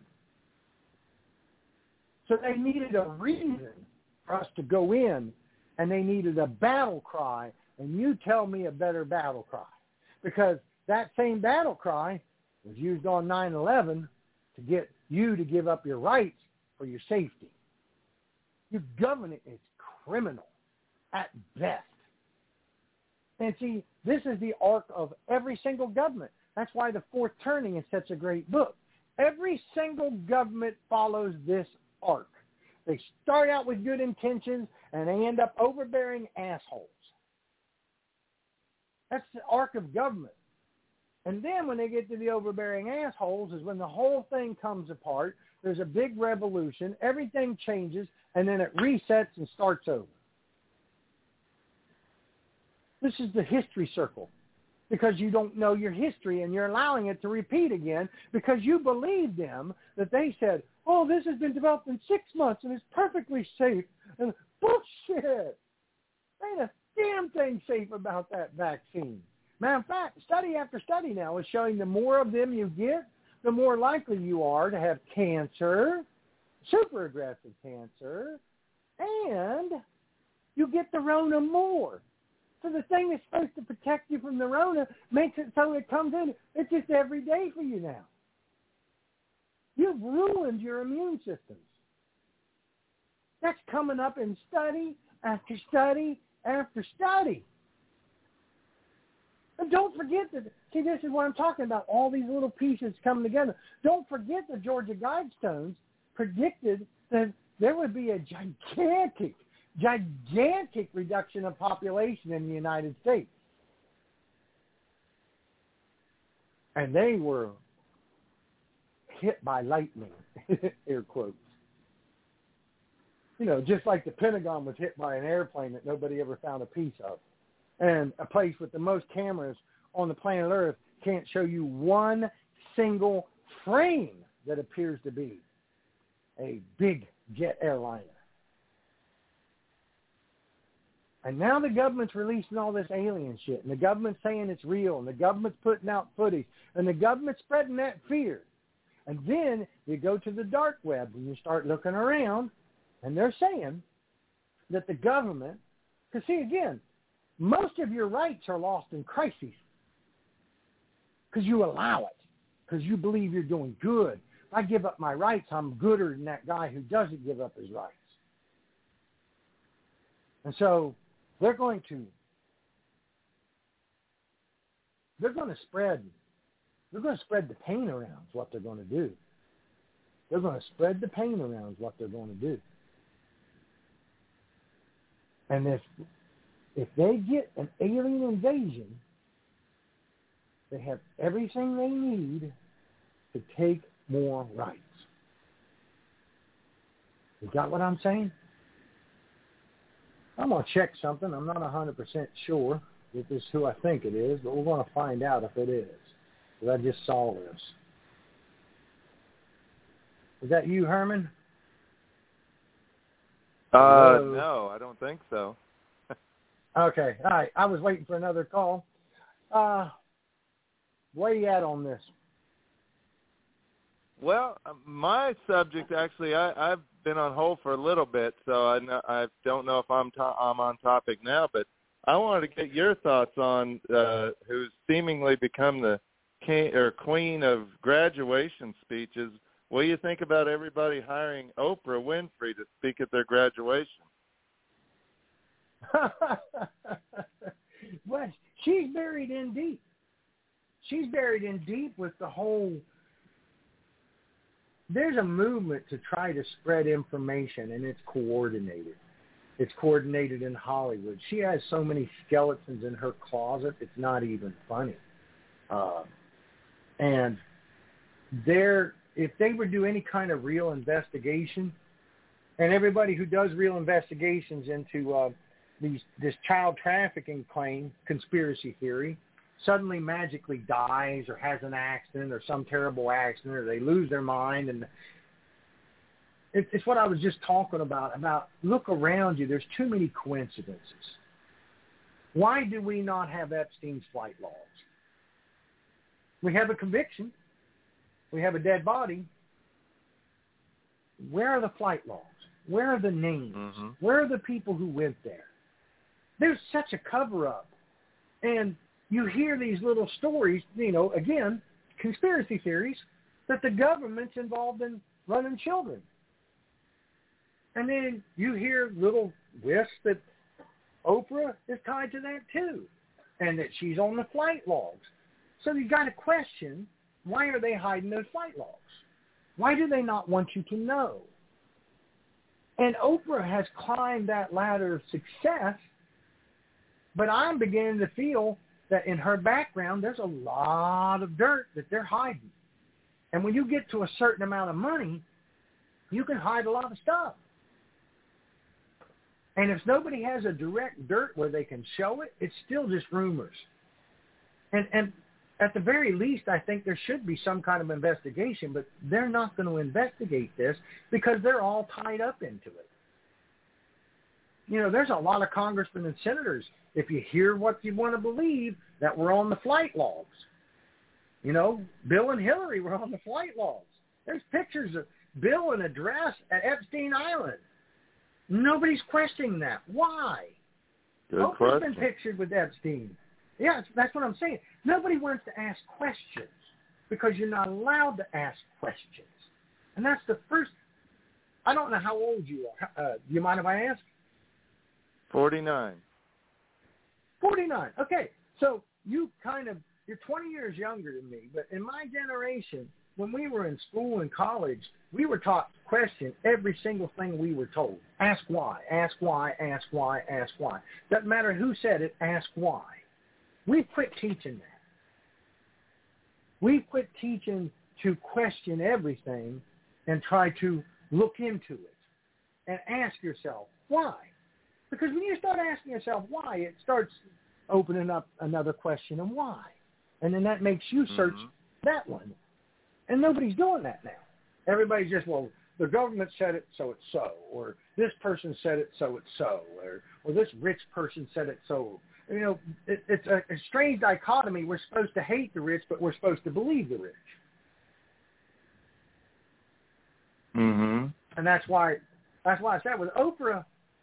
So they needed a reason for us to go in, and they needed a battle cry. And you tell me a better battle cry, because that same battle cry was used on 9/11 to get you to give up your rights for your safety. Your government is criminal at best. And see, this is the arc of every single government. That's why The Fourth Turning is such a great book. Every single government follows this arc. They start out with good intentions, and they end up overbearing assholes. That's the arc of government. And then when they get to the overbearing assholes is when the whole thing comes apart. There's a big revolution. Everything changes, and then it resets and starts over. This is the history circle, because you don't know your history and you're allowing it to repeat again because you believe them that they said, oh, this has been developed in 6 months and it's perfectly safe. And bullshit. There ain't a damn thing safe about that vaccine. Matter of fact, study after study now is showing the more of them you get, the more likely you are to have cancer, super aggressive cancer, and you get the Rona more. So the thing that's supposed to protect you from the Rona makes it so it comes in. It's just every day for you now. You've ruined your immune systems. That's coming up in study after study after study. And don't forget that, see, this is what I'm talking about, all these little pieces coming together. Don't forget the Georgia Guidestones predicted that there would be a gigantic reduction of population in the United States. And they were hit by lightning, air quotes. You know, just like the Pentagon was hit by an airplane that nobody ever found a piece of. And a place with the most cameras on the planet Earth can't show you one single frame that appears to be a big jet airliner. And now the government's releasing all this alien shit, and the government's saying it's real, and the government's putting out footage, and the government's spreading that fear. And then you go to the dark web and you start looking around, and they're saying that the government, because see, again, most of your rights are lost in crises because you allow it, because you believe you're doing good. If I give up my rights, I'm gooder than that guy who doesn't give up his rights. And so they're going to spread They're going to spread the pain around is what they're going to do. They're going to spread the pain around is what they're going to do. And if they get an alien invasion, they have everything they need to take more rights. You got what I'm saying? I'm going to check something. I'm not 100% sure if this is who I think it is, but we're going to find out if it is. Because I just saw this. Is that you, Herman? No, I don't think so. Okay, all right. I was waiting for another call. Where you at on this? Well, my subject, actually, I've been on hold for a little bit, so I don't know if I'm on topic now, but I wanted to get your thoughts on who's seemingly become the king or queen of graduation speeches. What do you think about everybody hiring Oprah Winfrey to speak at their graduation? Well, she's buried in deep. She's buried in deep with the whole. There's a movement to try to spread information, and it's coordinated. It's coordinated in Hollywood. She has so many skeletons in her closet, it's not even funny. And if they would do any kind of real investigation, and everybody who does real investigations into this child trafficking claim, conspiracy theory, suddenly magically dies or has an accident or some terrible accident or they lose their mind. And it's what I was just talking about look around you. There's too many coincidences. Why do we not have Epstein's flight logs? We have a conviction. We have a dead body. Where are the flight logs? Where are the names? Mm-hmm. Where are the people who went there? There's such a cover-up. And you hear these little stories, again, conspiracy theories, that the government's involved in running children. And then you hear little whiffs that Oprah is tied to that too, and that she's on the flight logs. So you got to question, why are they hiding those flight logs? Why do they not want you to know? And Oprah has climbed that ladder of success, but I'm beginning to feel that in her background, there's a lot of dirt that they're hiding. And when you get to a certain amount of money, you can hide a lot of stuff. And if nobody has a direct dirt where they can show it, it's still just rumors. And at the very least, I think there should be some kind of investigation, but they're not going to investigate this because they're all tied up into it. There's a lot of congressmen and senators, if you hear what you want to believe, that were on the flight logs. Bill and Hillary were on the flight logs. There's pictures of Bill in a dress at Epstein Island. Nobody's questioning that. Why? Oprah's been pictured with Epstein. Yeah, that's what I'm saying. Nobody wants to ask questions because you're not allowed to ask questions. And that's the first. I don't know how old you are. Do you mind if I ask? 49. 49. Okay. So you're 20 years younger than me, but in my generation, when we were in school and college, we were taught to question every single thing we were told. Ask why, ask why, ask why, ask why. Doesn't matter who said it, ask why. We quit teaching that. We quit teaching to question everything and try to look into it and ask yourself why. Because when you start asking yourself why, it starts opening up another question of why. And then that makes you search that one. And nobody's doing that now. Everybody's just, the government said it, so it's so. Or this person said it, so it's so. Or this rich person said it, so. It's a strange dichotomy. We're supposed to hate the rich, but we're supposed to believe the rich. Mm-hmm. And that's why I said with Oprah,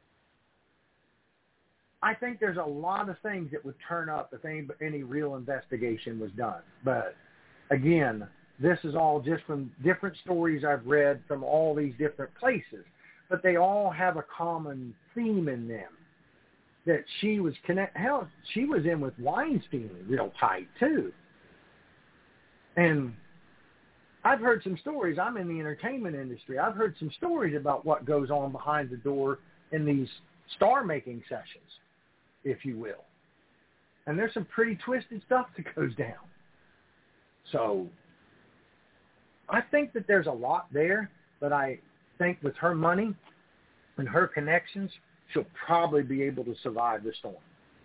I think there's a lot of things that would turn up if any real investigation was done. But again, this is all just from different stories I've read from all these different places. But they all have a common theme in them. That she was she was in with Weinstein real tight too. And I've heard some stories. I'm in the entertainment industry. I've heard some stories about what goes on behind the door in these star-making sessions, if you will. And there's some pretty twisted stuff that goes down. So I think that there's a lot there, but I think with her money and her connections, she'll probably be able to survive the storm.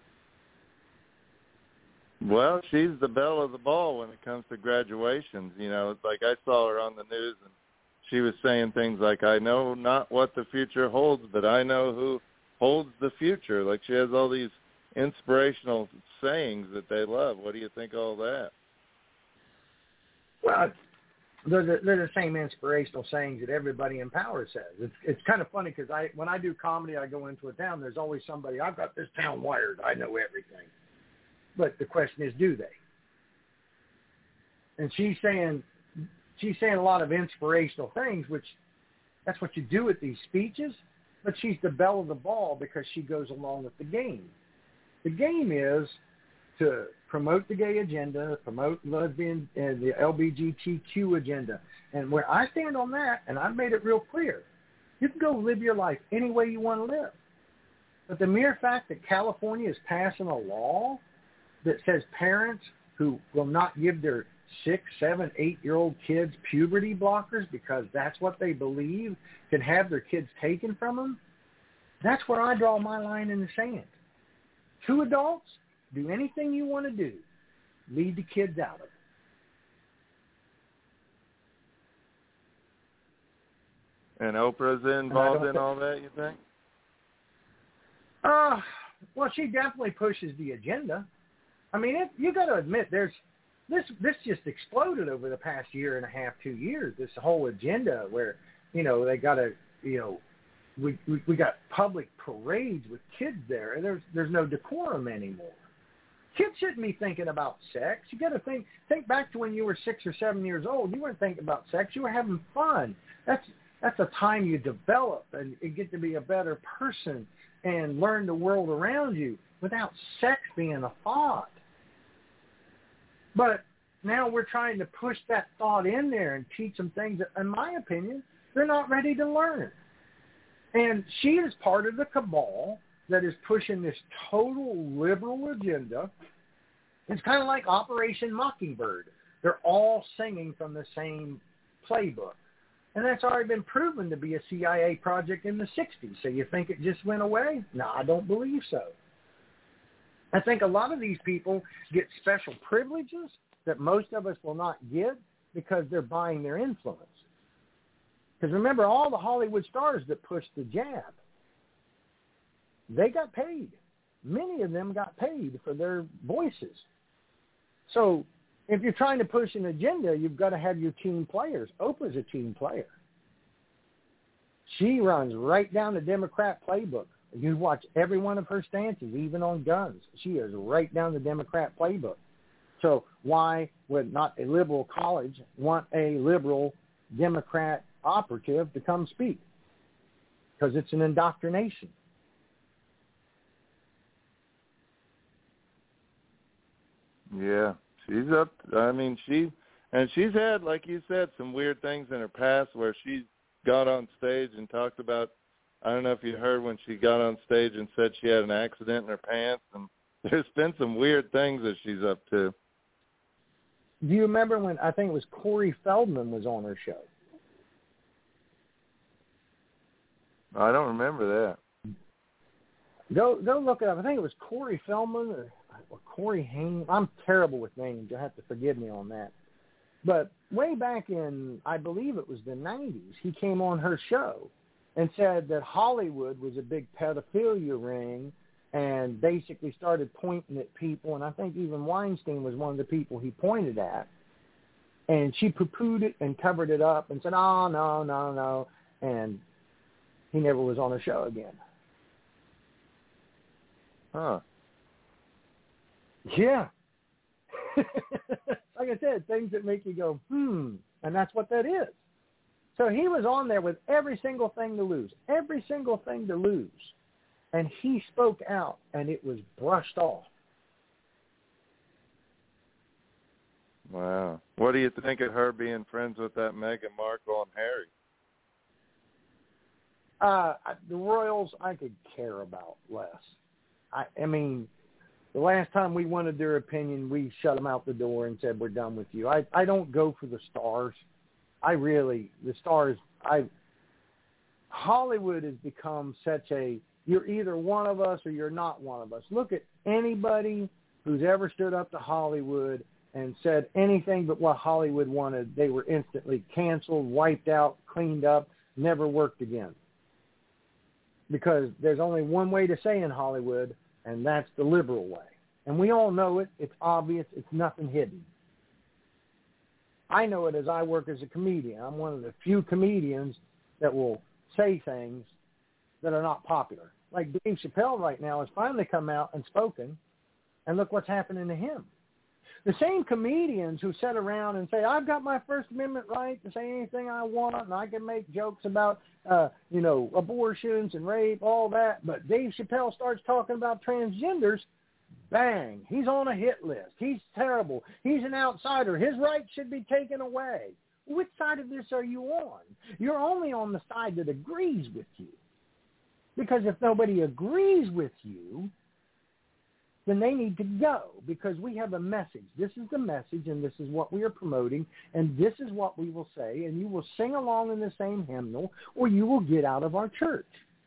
Well, she's the belle of the ball when it comes to graduations. You know, it's like I saw her on the news, and she was saying things like, I know not what the future holds, but I know who holds the future. Like, she has all these inspirational sayings that they love. What do you think of all that? Well, they're the same inspirational sayings that everybody in power says. It's kind of funny because when I do comedy, I go into a town, there's always somebody, I've got this town wired, I know everything. But the question is, do they? And she's saying a lot of inspirational things, which that's what you do at these speeches, but she's the belle of the ball because she goes along with the game. The game is to promote the gay agenda, promote lesbian and the LGBTQ agenda. And where I stand on that, and I've made it real clear, you can go live your life any way you want to live. But the mere fact that California is passing a law that says parents who will not give their 6, 7, 8-year-old kids puberty blockers because that's what they believe can have their kids taken from them, that's where I draw my line in the sand. 2 adults, do anything you want to do. Leave the kids out of it. And Oprah's involved in all that, you think? Well, she definitely pushes the agenda. I mean, you got to admit, there's this just exploded over the past year and a half, 2 years. This whole agenda where, you know, they got to, you know, we got public parades with kids there, and there's no decorum anymore. Kids shouldn't be thinking about sex. You got to think back to when you were 6 or 7 years old. You weren't thinking about sex. You were having fun. That's a time you develop and get to be a better person and learn the world around you without sex being a thought. But now we're trying to push that thought in there and teach them things that, in my opinion, they're not ready to learn. And she is part of the cabal that is pushing this total liberal agenda. It's kind of like Operation Mockingbird. They're all singing from the same playbook. And that's already been proven to be a CIA project in the 60s. So you think it just went away? No, I don't believe so. I think a lot of these people get special privileges that most of us will not get because they're buying their influence. Because remember, all the Hollywood stars that pushed the jab, they got paid. Many of them got paid for their voices. So if you're trying to push an agenda, you've got to have your team players. Oprah's a team player. She runs right down the Democrat playbook. You watch every one of her stances, even on guns. She is right down the Democrat playbook. So why would not a liberal college want a liberal Democrat operative to come speak? Because it's an indoctrination. Yeah, she's up. I mean, she's had, like you said, some weird things in her past where she got on stage and talked about, I don't know if you heard when she got on stage and said she had an accident in her pants, and there's been some weird things that she's up to. Do you remember when, I think it was Corey Feldman was on her show? I don't remember that. Go look it up. I think it was Corey Feldman or Corey Haim. I'm terrible with names. You'll have to forgive me on that. But way back in, I believe it was the 90s, he came on her show and said that Hollywood was a big pedophilia ring and basically started pointing at people. And I think even Weinstein was one of the people he pointed at. And she poo-pooed it and covered it up and said, oh, no. And he never was on her show again. Huh. Yeah. Like I said, things that make you go, and that's what that is. So he was on there with every single thing to lose. And he spoke out, and it was brushed off. Wow. What do you think of her being friends with that Meghan Markle and Harry? The Royals, I could care about less. I mean, the last time we wanted their opinion, we shut them out the door and said, we're done with you. I don't go for the stars. Hollywood has become such you're either one of us or you're not one of us. Look at anybody who's ever stood up to Hollywood and said anything but what Hollywood wanted. They were instantly canceled, wiped out, cleaned up, never worked again. Because there's only one way to say in Hollywood, and that's the liberal way. And we all know it. It's obvious. It's nothing hidden. I know it as I work as a comedian. I'm one of the few comedians that will say things that are not popular. Like Dave Chappelle right now has finally come out and spoken, and look what's happening to him. The same comedians who sit around and say, I've got my First Amendment right to say anything I want, and I can make jokes about, abortions and rape, all that. But Dave Chappelle starts talking about transgenders, bang, he's on a hit list. He's terrible. He's an outsider. His rights should be taken away. Which side of this are you on? You're only on the side that agrees with you. Because if nobody agrees with you, then they need to go, because we have a message. This is the message, and this is what we are promoting, and this is what we will say, and you will sing along in the same hymnal, or you will get out of our church.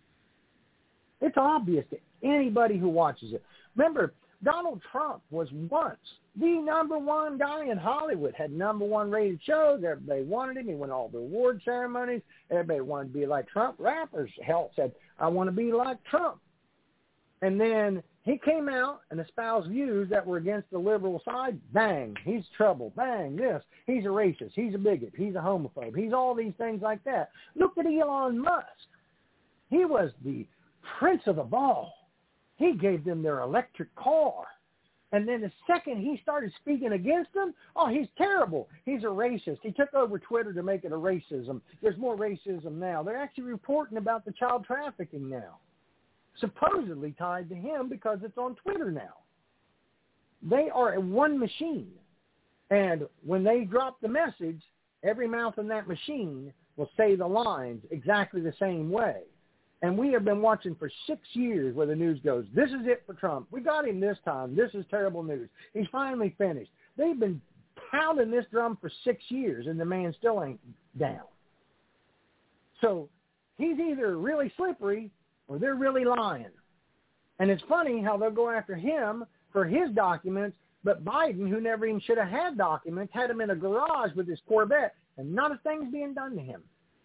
It's obvious to anybody who watches it. Remember, Donald Trump was once the number one guy in Hollywood, had number one rated shows. Everybody wanted him. He went to all the award ceremonies. Everybody wanted to be like Trump. Rappers, hell, said, I want to be like Trump. And then he came out and espoused views that were against the liberal side. Bang, he's trouble. Bang, this. He's a racist. He's a bigot. He's a homophobe. He's all these things like that. Look at Elon Musk. He was the prince of the ball. He gave them their electric car. And then the second he started speaking against them, oh, he's terrible. He's a racist. He took over Twitter to make it a racism. There's more racism now. They're actually reporting about the child trafficking now, supposedly tied to him because it's on Twitter now. They are one machine. And when they drop the message, every mouth in that machine will say the lines exactly the same way. And we have been watching for 6 years where the news goes, this is it for Trump. We got him this time. This is terrible news. He's finally finished. They've been pounding this drum for 6 years, and the man still ain't down. So he's either really slippery or they're really lying. And it's funny how they'll go after him for his documents, but Biden, who never even should have had documents, had him in a garage with his Corvette, and not a thing's being done to him.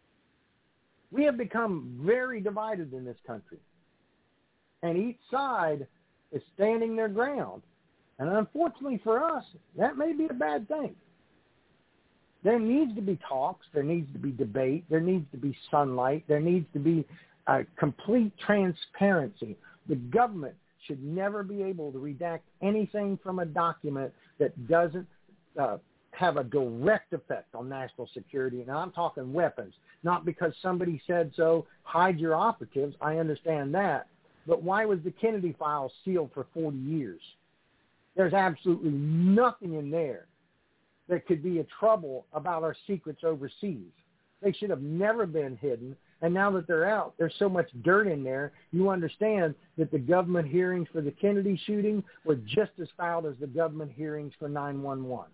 We have become very divided in this country. And each side is standing their ground. And unfortunately for us, that may be a bad thing. There needs to be talks. There needs to be debate. There needs to be sunlight. There needs to be complete transparency. The government should never be able to redact anything from a document that doesn't have a direct effect on national security. And I'm talking weapons, not because somebody said so, hide your operatives. I understand that. But why was the Kennedy files sealed for 40 years? There's absolutely nothing in there that could be a trouble about our secrets overseas. They should have never been hidden. And now that they're out, there's so much dirt in there, you understand that the government hearings for the Kennedy shooting were just as foul as the government hearings for 9/11.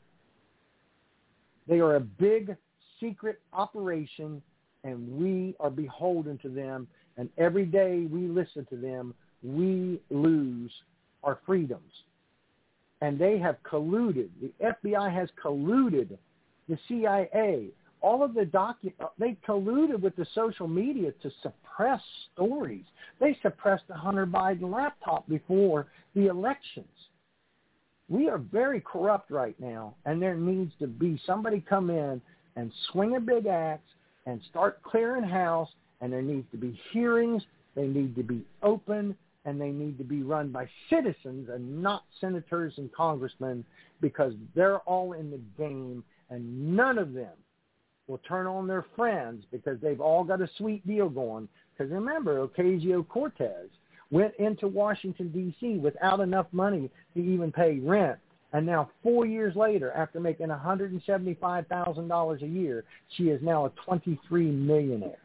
They are a big secret operation, and we are beholden to them. And every day we listen to them, we lose our freedoms. And they have colluded. The FBI has colluded. The CIA, all of the they colluded with the social media to suppress stories. They suppressed the Hunter Biden laptop before the elections. We are very corrupt right now, and there needs to be somebody come in and swing a big axe and start clearing house, and there needs to be hearings. They need to be open, and they need to be run by citizens and not senators and congressmen, because they're all in the game, and none of them will turn on their friends because they've all got a sweet deal going. Because remember, Ocasio-Cortez went into Washington, D.C. without enough money to even pay rent. And now 4 years later, after making $175,000 a year, she is now a 23 millionaire.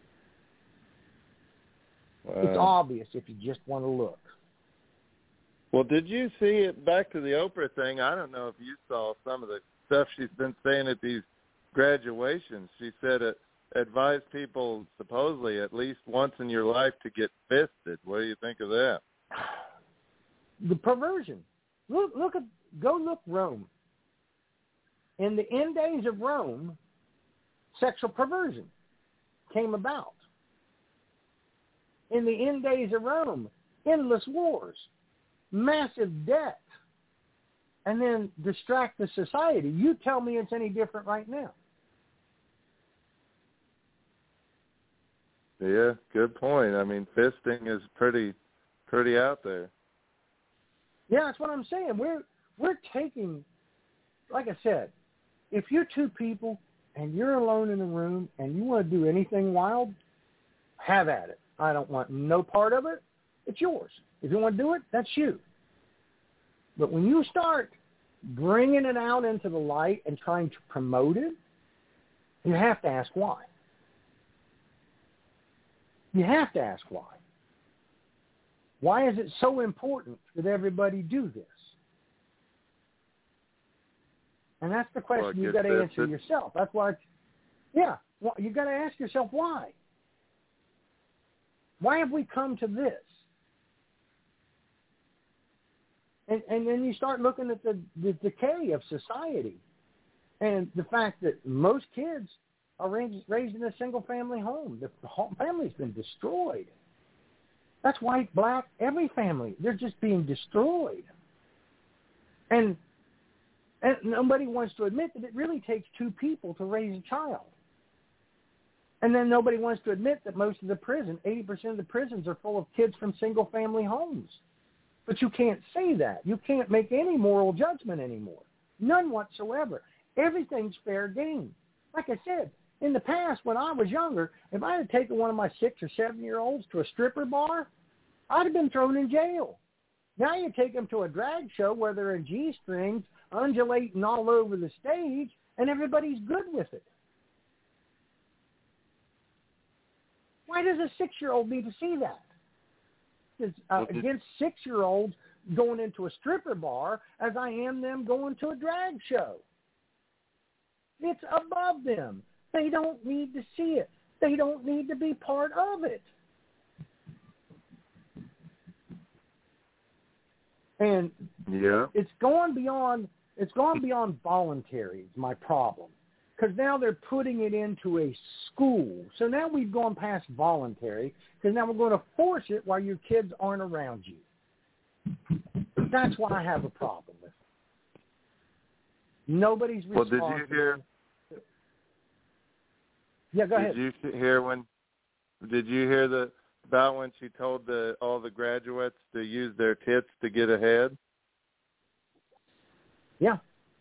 Wow. It's obvious if you just want to look. Well, did you see it, back to the Oprah thing? I don't know if you saw some of the stuff she's been saying at these graduations. She said advise people supposedly at least once in your life to get fisted. What do you think of that? The perversion. Go look Rome. In the end days of Rome, sexual perversion came about. In the end days of Rome, endless wars, massive debt, and then distracted society. You tell me it's any different right now. Yeah, good point. I mean, fisting is pretty out there. Yeah, that's what I'm saying. We're taking, like I said, if you're two people and you're alone in a room and you want to do anything wild, have at it. I don't want no part of it. It's yours. If you want to do it, that's you. But when you start bringing it out into the light and trying to promote it, you have to ask why. You have to ask why. Why is it so important that everybody do this? And that's the question you've got to answer yourself. That's why, you've got to ask yourself why. Why have we come to this? And then you start looking at the decay of society and the fact that most kids are raised in a single-family home. The family's been destroyed. That's white, black, every family. They're just being destroyed. And nobody wants to admit that it really takes two people to raise a child. And then nobody wants to admit that most of the 80% of the prisons are full of kids from single-family homes. But you can't say that. You can't make any moral judgment anymore. None whatsoever. Everything's fair game. Like I said, in the past, when I was younger, if I had taken one of my 6 or 7-year-olds to a stripper bar, I'd have been thrown in jail. Now you take them to a drag show where they're in G-strings, undulating all over the stage, and everybody's good with it. Why does a 6-year-old need to see that? It's against 6-year-olds going into a stripper bar as I am them going to a drag show. It's above them. They don't need to see it. They don't need to be part of it. And it's gone beyond voluntary is my problem. Because now they're putting it into a school. So now we've gone past voluntary because now we're going to force it while your kids aren't around you. That's why I have a problem with it. Nobody's responsible. Well, did you hear? Yeah, go ahead. Did you hear about when she told all the graduates to use their tits to get ahead? Yeah.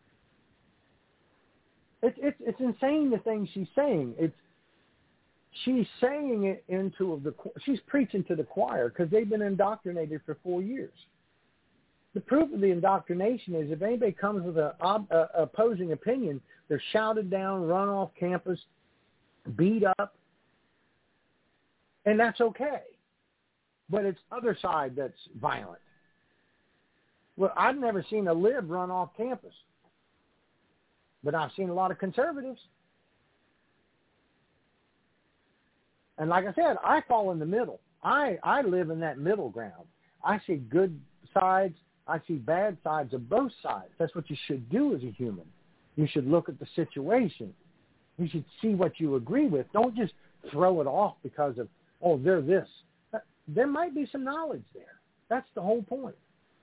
It's insane the things she's saying. She's saying it she's preaching to the choir because they've been indoctrinated for 4 years. The proof of the indoctrination is if anybody comes with an opposing opinion, they're shouted down, run off campus, beat up, and that's okay. But it's other side that's violent. Well, I've never seen a lib run off campus. But I've seen a lot of conservatives. And like I said, I fall in the middle. I live in that middle ground. I see good sides. I see bad sides of both sides. That's what you should do as a human. You should look at the situation. You should see what you agree with. Don't just throw it off because of, they're this. There might be some knowledge there. That's the whole point.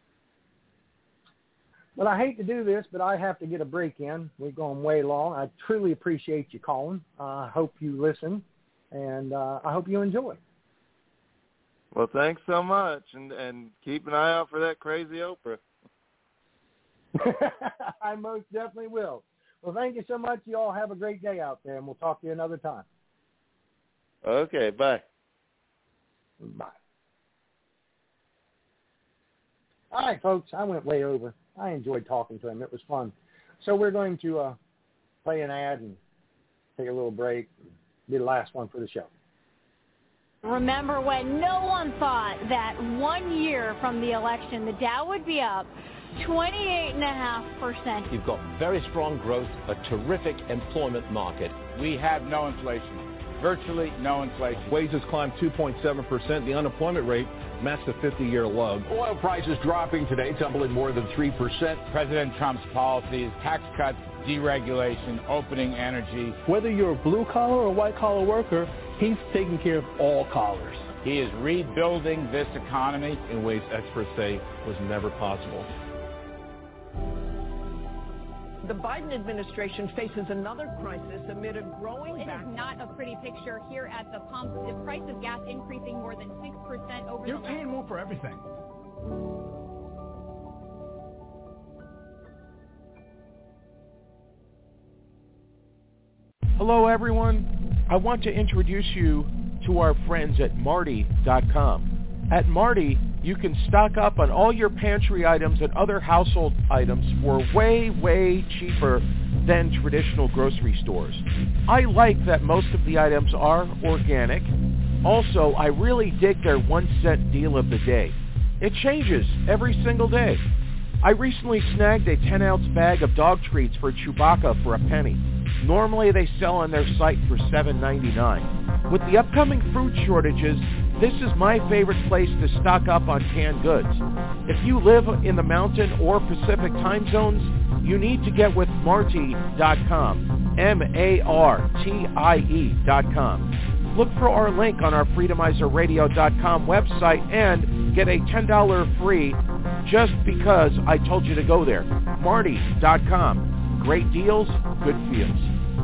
But I hate to do this, but I have to get a break in. We've gone way long. I truly appreciate you calling. I hope you listen, and I hope you enjoy. Well, thanks so much, and keep an eye out for that crazy Oprah. I most definitely will. Well, thank you so much. You all have a great day out there, and we'll talk to you another time. Okay, bye. Bye. All right, folks, I went way over. I enjoyed talking to him. It was fun. So we're going to play an ad and take a little break. Be the last one for the show. Remember when no one thought that 1 year from the election, the Dow would be up 28.5%. You've got very strong growth, a terrific employment market. We have no inflation, virtually no inflation. Wages climbed 2.7%. The unemployment rate matched a 50-year low. Oil prices dropping today, tumbling more than 3%. President Trump's policies, tax cuts, deregulation, opening energy. Whether you're a blue-collar or white-collar worker, he's taking care of all collars. He is rebuilding this economy in ways experts say was never possible. The Biden administration faces another crisis amid a growing It is not a pretty picture here at the pump. The price of gas increasing more than 6% over You're paying more for everything. Hello, everyone. I want to introduce you to our friends at Marty.com. At Marty, you can stock up on all your pantry items and other household items for way, way cheaper than traditional grocery stores. I like that most of the items are organic. Also, I really dig their 1-cent deal of the day. It changes every single day. I recently snagged a 10-ounce bag of dog treats for Chewbacca for a penny. Normally they sell on their site for $7.99. With the upcoming food shortages, this is my favorite place to stock up on canned goods. If you live in the Mountain or Pacific time zones, you need to get with Marty.com, M-A-R-T-I-E.com. Look for our link on our FreedomizerRadio.com website and get a $10 free just because I told you to go there. Marty.com. Great deals, good feels.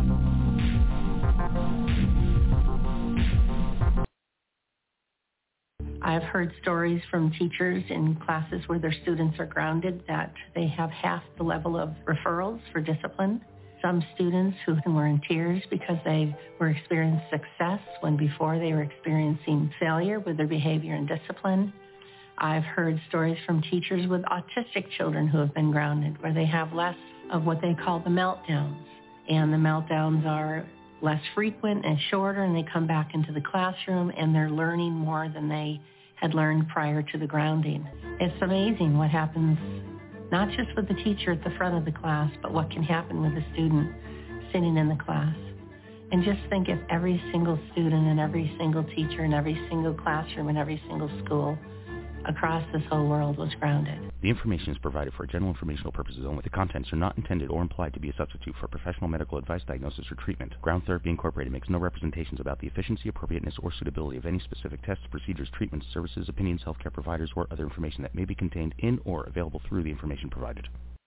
I've heard stories from teachers in classes where their students are grounded that they have half the level of referrals for discipline. Some students who were in tears because they were experiencing success when before they were experiencing failure with their behavior and discipline. I've heard stories from teachers with autistic children who have been grounded, where they have less of what they call the meltdowns. And the meltdowns are less frequent and shorter, and they come back into the classroom, and they're learning more than they had learned prior to the grounding. It's amazing what happens, not just with the teacher at the front of the class, but what can happen with the student sitting in the class. And just think if every single student and every single teacher and every single classroom and every single school across this whole world was grounded. The information is provided for general informational purposes only. The contents are not intended or implied to be a substitute for professional medical advice, diagnosis, or treatment. Ground Therapy Incorporated makes no representations about the efficiency, appropriateness, or suitability of any specific tests, procedures, treatments, services, opinions, healthcare providers, or other information that may be contained in or available through the information provided.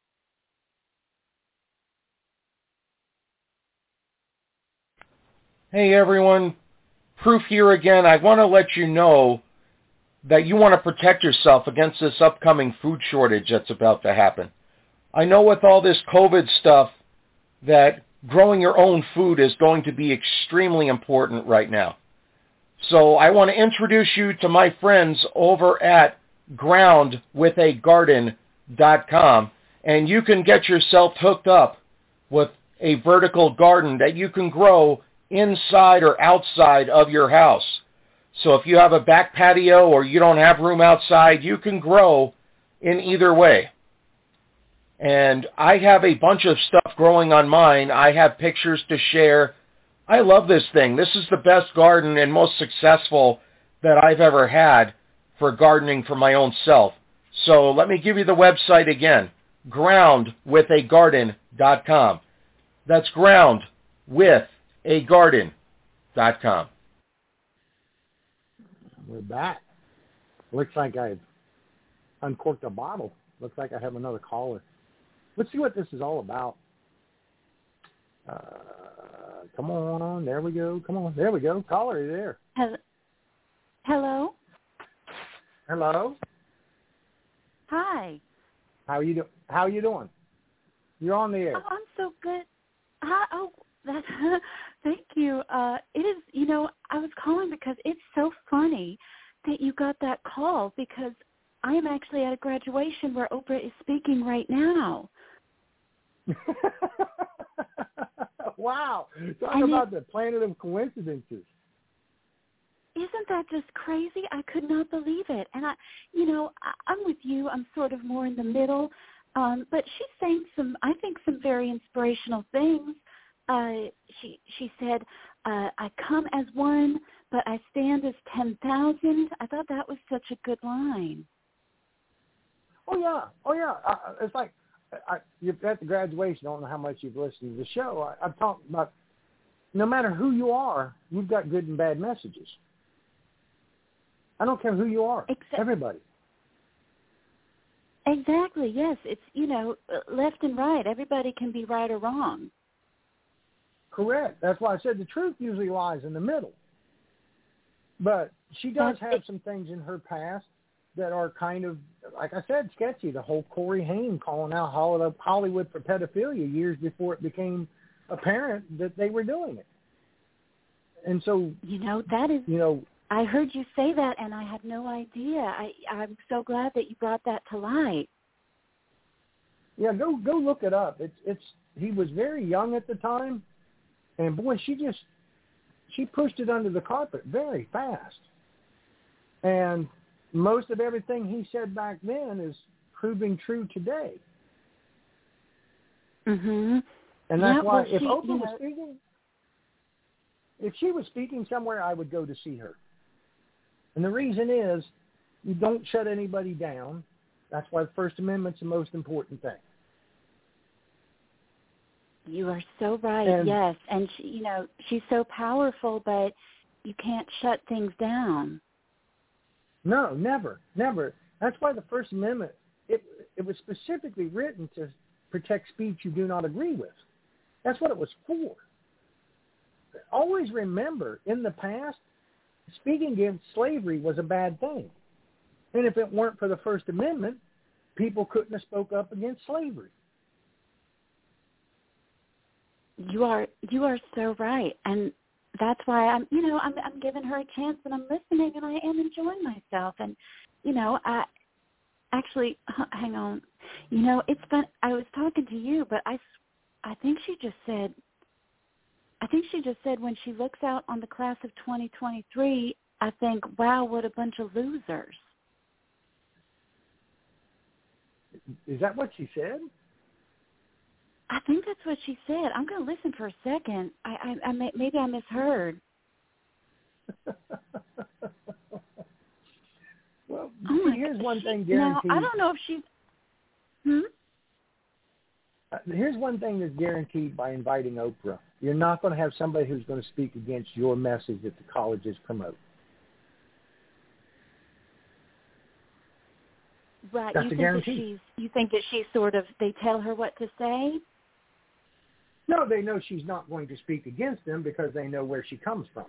Hey everyone, Proof here again. I want to let you know that you want to protect yourself against this upcoming food shortage that's about to happen. I know with all this COVID stuff that growing your own food is going to be extremely important right now. So I want to introduce you to my friends over at groundwithagarden.com, and you can get yourself hooked up with a vertical garden that you can grow inside or outside of your house. So if you have a back patio or you don't have room outside, you can grow in either way. And I have a bunch of stuff growing on mine. I have pictures to share. I love this thing. This is the best garden and most successful that I've ever had for gardening for my own self. So let me give you the website again, groundwithagarden.com. That's groundwithagarden.com. We're back. Looks like I've uncorked a bottle. Looks like I have another caller. Let's see what this is all about. Come on. There we go. Come on. There we go. Caller, are you there? Hello? Hello? Hi. How are you doing? You're on the air. Oh, I'm so good. Hi. Oh, that's thank you. It is, I was calling because it's so funny that you got that call because I am actually at a graduation where Oprah is speaking right now. Wow. Talk about the planet of coincidences. Isn't that just crazy? I could not believe it. And I'm with you. I'm sort of more in the middle. But she's saying some very inspirational things. She said, I come as one, but I stand as 10,000. I thought that was such a good line. Oh, yeah. It's like, you're at the graduation. I don't know how much you've listened to the show. I'm talking about no matter who you are, you've got good and bad messages. I don't care who you are. Everybody. Exactly, yes. It's, left and right. Everybody can be right or wrong. Correct. That's why I said the truth usually lies in the middle. But she does have some things in her past that are kind of, like I said, sketchy. The whole Corey Haim calling out Hollywood for pedophilia years before it became apparent that they were doing it. And so, that is, I heard you say that, and I had no idea. I'm so glad that you brought that to light. Yeah, go look it up. He was very young at the time, and boy, she pushed it under the carpet very fast. And most of everything he said back then is proving true today. Mm-hmm. And that's why if Oprah was speaking, if she was speaking somewhere, I would go to see her. And the reason is you don't shut anybody down. That's why the First Amendment's the most important thing. You are so right, yes. And, she's so powerful, but you can't shut things down. No, never. That's why the First Amendment, it was specifically written to protect speech you do not agree with. That's what it was for. Always remember, in the past, speaking against slavery was a bad thing. And if it weren't for the First Amendment, people couldn't have spoke up against slavery. You are so right. And that's why I'm giving her a chance, and I'm listening, and I am enjoying myself. And, I actually, hang on. It's fun. I was talking to you, but I think she just said when she looks out on the class of 2023, I think, wow, what a bunch of losers. Is that what she said? I think that's what she said. I'm going to listen for a second. Maybe I misheard. Well, here's one thing guaranteed. Now, I don't know if she's... Here's one thing that's guaranteed by inviting Oprah. You're not going to have somebody who's going to speak against your message that the colleges promote. Right. That's a guarantee. You think that she's sort of, they tell her what to say? No, they know she's not going to speak against them because they know where she comes from.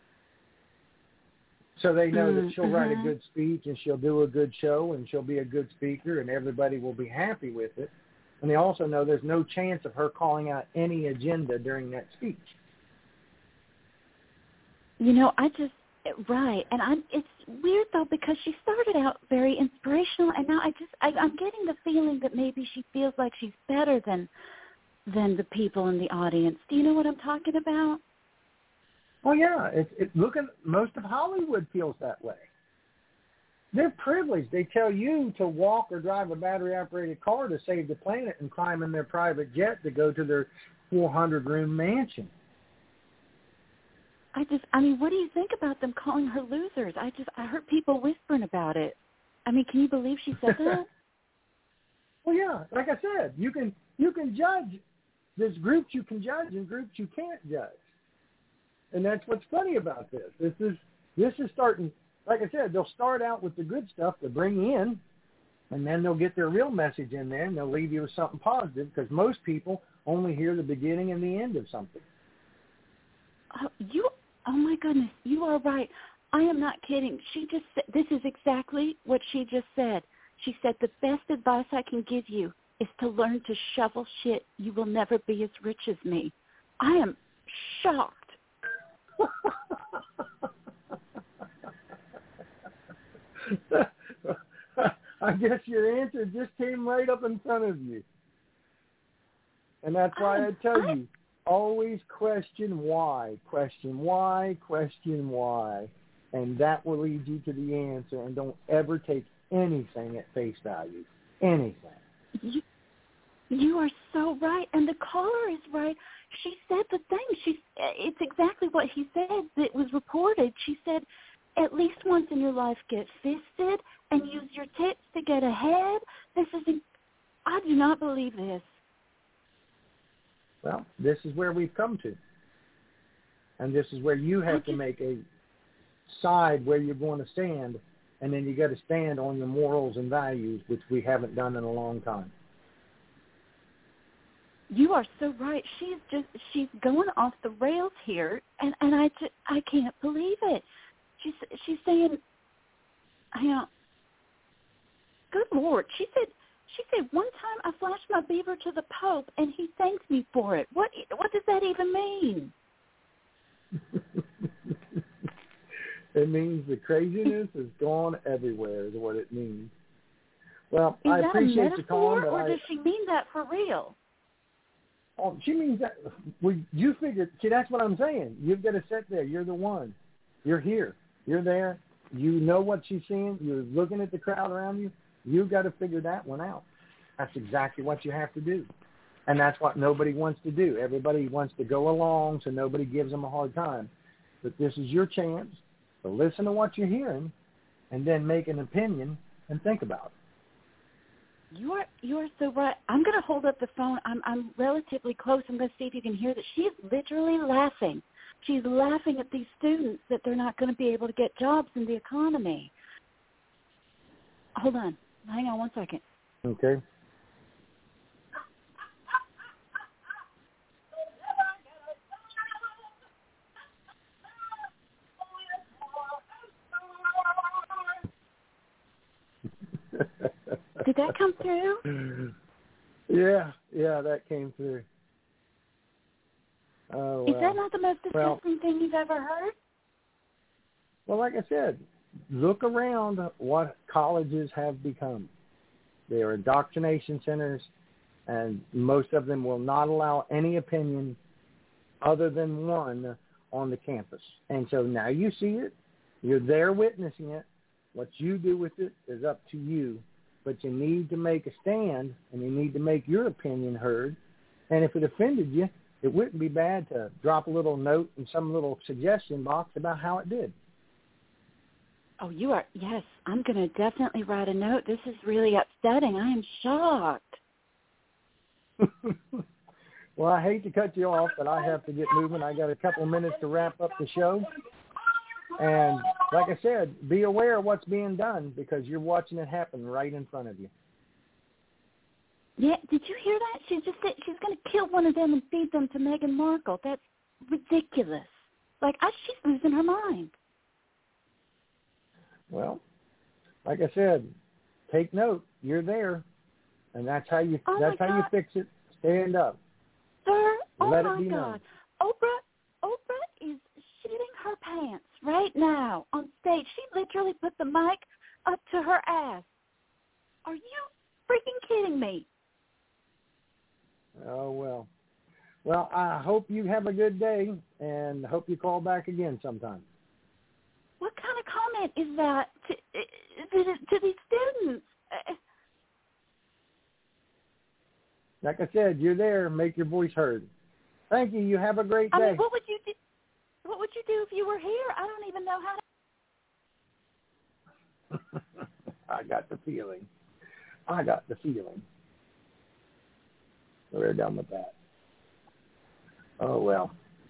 So they know that she'll write a good speech and she'll do a good show and she'll be a good speaker and everybody will be happy with it. And they also know there's no chance of her calling out any agenda during that speech. Right. And it's weird, though, because she started out very inspirational, and now I'm getting the feeling that maybe she feels like she's better than the people in the audience. Do you know what I'm talking about? Oh, yeah. Most of Hollywood feels that way. They're privileged. They tell you to walk or drive a battery-operated car to save the planet and climb in their private jet to go to their 400-room mansion. What do you think about them calling her losers? I heard people whispering about it. Can you believe she said that? Well, yeah. Like I said, you can judge. There's groups you can judge and groups you can't judge. And that's what's funny about this. This is starting, like I said, they'll start out with the good stuff to bring in, and then they'll get their real message in there, and they'll leave you with something positive because most people only hear the beginning and the end of something. Oh, my goodness, you are right. I am not kidding. She just said, this is exactly what she just said. She said, the best advice I can give you is to learn to shovel shit. You will never be as rich as me. I am shocked. I guess your answer just came right up in front of you. And that's why I tell you, always question why. Question why, question why. And that will lead you to the answer. And don't ever take anything at face value. Anything. You are so right. And the caller is right. She said the thing. It's exactly what he said that was reported. She said, at least once in your life get fisted and use your tits to get ahead. I do not believe this. Well, this is where we've come to. And this is where you have to make a side where you're going to stand, and then you got to stand on your morals and values, which we haven't done in a long time. You are so right. She's going off the rails here, and I can't believe it. She's saying, good Lord. She said one time I flashed my beaver to the Pope and he thanked me for it. What does that even mean? It means the craziness has gone everywhere is what it means. Well, I appreciate that a metaphor, the call, or does she mean that for real? Oh, she means that. You figured. See, that's what I'm saying. You've got to sit there. You're the one. You're here. You're there. You know what she's seeing. You're looking at the crowd around you. You've got to figure that one out. That's exactly what you have to do. And that's what nobody wants to do. Everybody wants to go along so nobody gives them a hard time. But this is your chance to listen to what you're hearing and then make an opinion and think about it. You are so right. I'm going to hold up the phone. I'm relatively close. I'm going to see if you can hear that. She's literally laughing. She's laughing at these students that they're not going to be able to get jobs in the economy. Hold on. Hang on one second. Okay. Did that come through? Yeah, that came through. Oh, Is that not the most disgusting thing you've ever heard? Well, like I said, look around what colleges have become. They are indoctrination centers, and most of them will not allow any opinion other than one on the campus. And so now you see it. You're there witnessing it. What you do with it is up to you. But you need to make a stand, and you need to make your opinion heard. And if it offended you, it wouldn't be bad to drop a little note in some little suggestion box about how it did. Oh, you are. Yes, I'm going to definitely write a note. This is really upsetting. I am shocked. Well, I hate to cut you off, but I have to get moving. I got a couple of minutes to wrap up the show. And like I said, be aware of what's being done because you're watching it happen right in front of you. Yeah, did you hear that? She just said she's going to kill one of them and feed them to Meghan Markle. That's ridiculous. She's losing her mind. Well, like I said, take note. You're there, and that's how you you fix it. Stand up. Sir, Let oh it be my known. God. Oprah is shitting her pants right now on stage. She literally put the mic up to her ass. Are you freaking kidding me? Oh, well. Well, I hope you have a good day, and hope you call back again sometime. What kind of comment is that to these students? Like I said, you're there. Make your voice heard. Thank you. You have a great day. I mean, what would you do? What would you do if you were here? I don't even know how to. I got the feeling. We're done with that. Oh, well.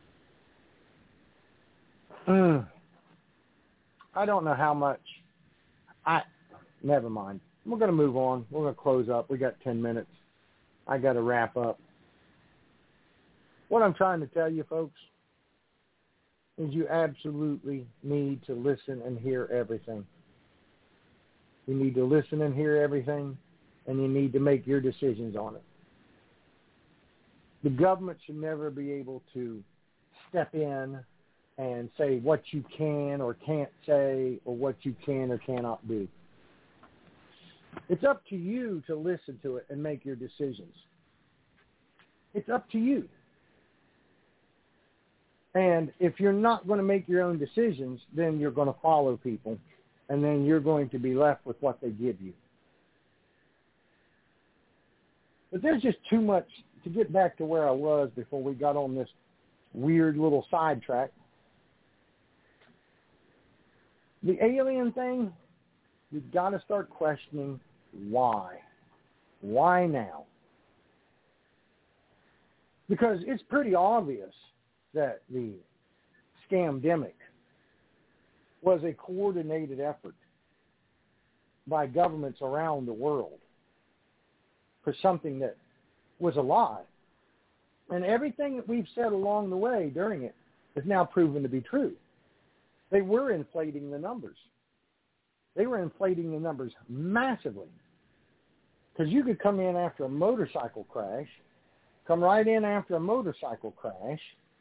I don't know how much. Never mind. We're going to move on. We're going to close up. We got 10 minutes. I got to wrap up. What I'm trying to tell you, folks, is you absolutely need to listen and hear everything. You need to listen and hear everything, and you need to make your decisions on it. The government should never be able to step in and say what you can or can't say or what you can or cannot do. It's up to you to listen to it and make your decisions. It's up to you. And if you're not going to make your own decisions, then you're going to follow people, and then you're going to be left with what they give you. But there's just too much to get back to where I was before we got on this weird little sidetrack. The alien thing, you've got to start questioning why. Why now? Because it's pretty obvious that the scamdemic was a coordinated effort by governments around the world for something that was a lie. And everything that we've said along the way during it is now proven to be true. They were inflating the numbers. They were inflating the numbers massively. Because you could come in after a motorcycle crash, come right in after a motorcycle crash,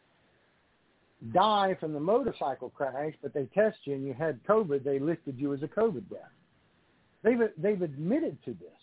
die from the motorcycle crash, but they test you and you had COVID, they listed you as a COVID death. They've admitted to this.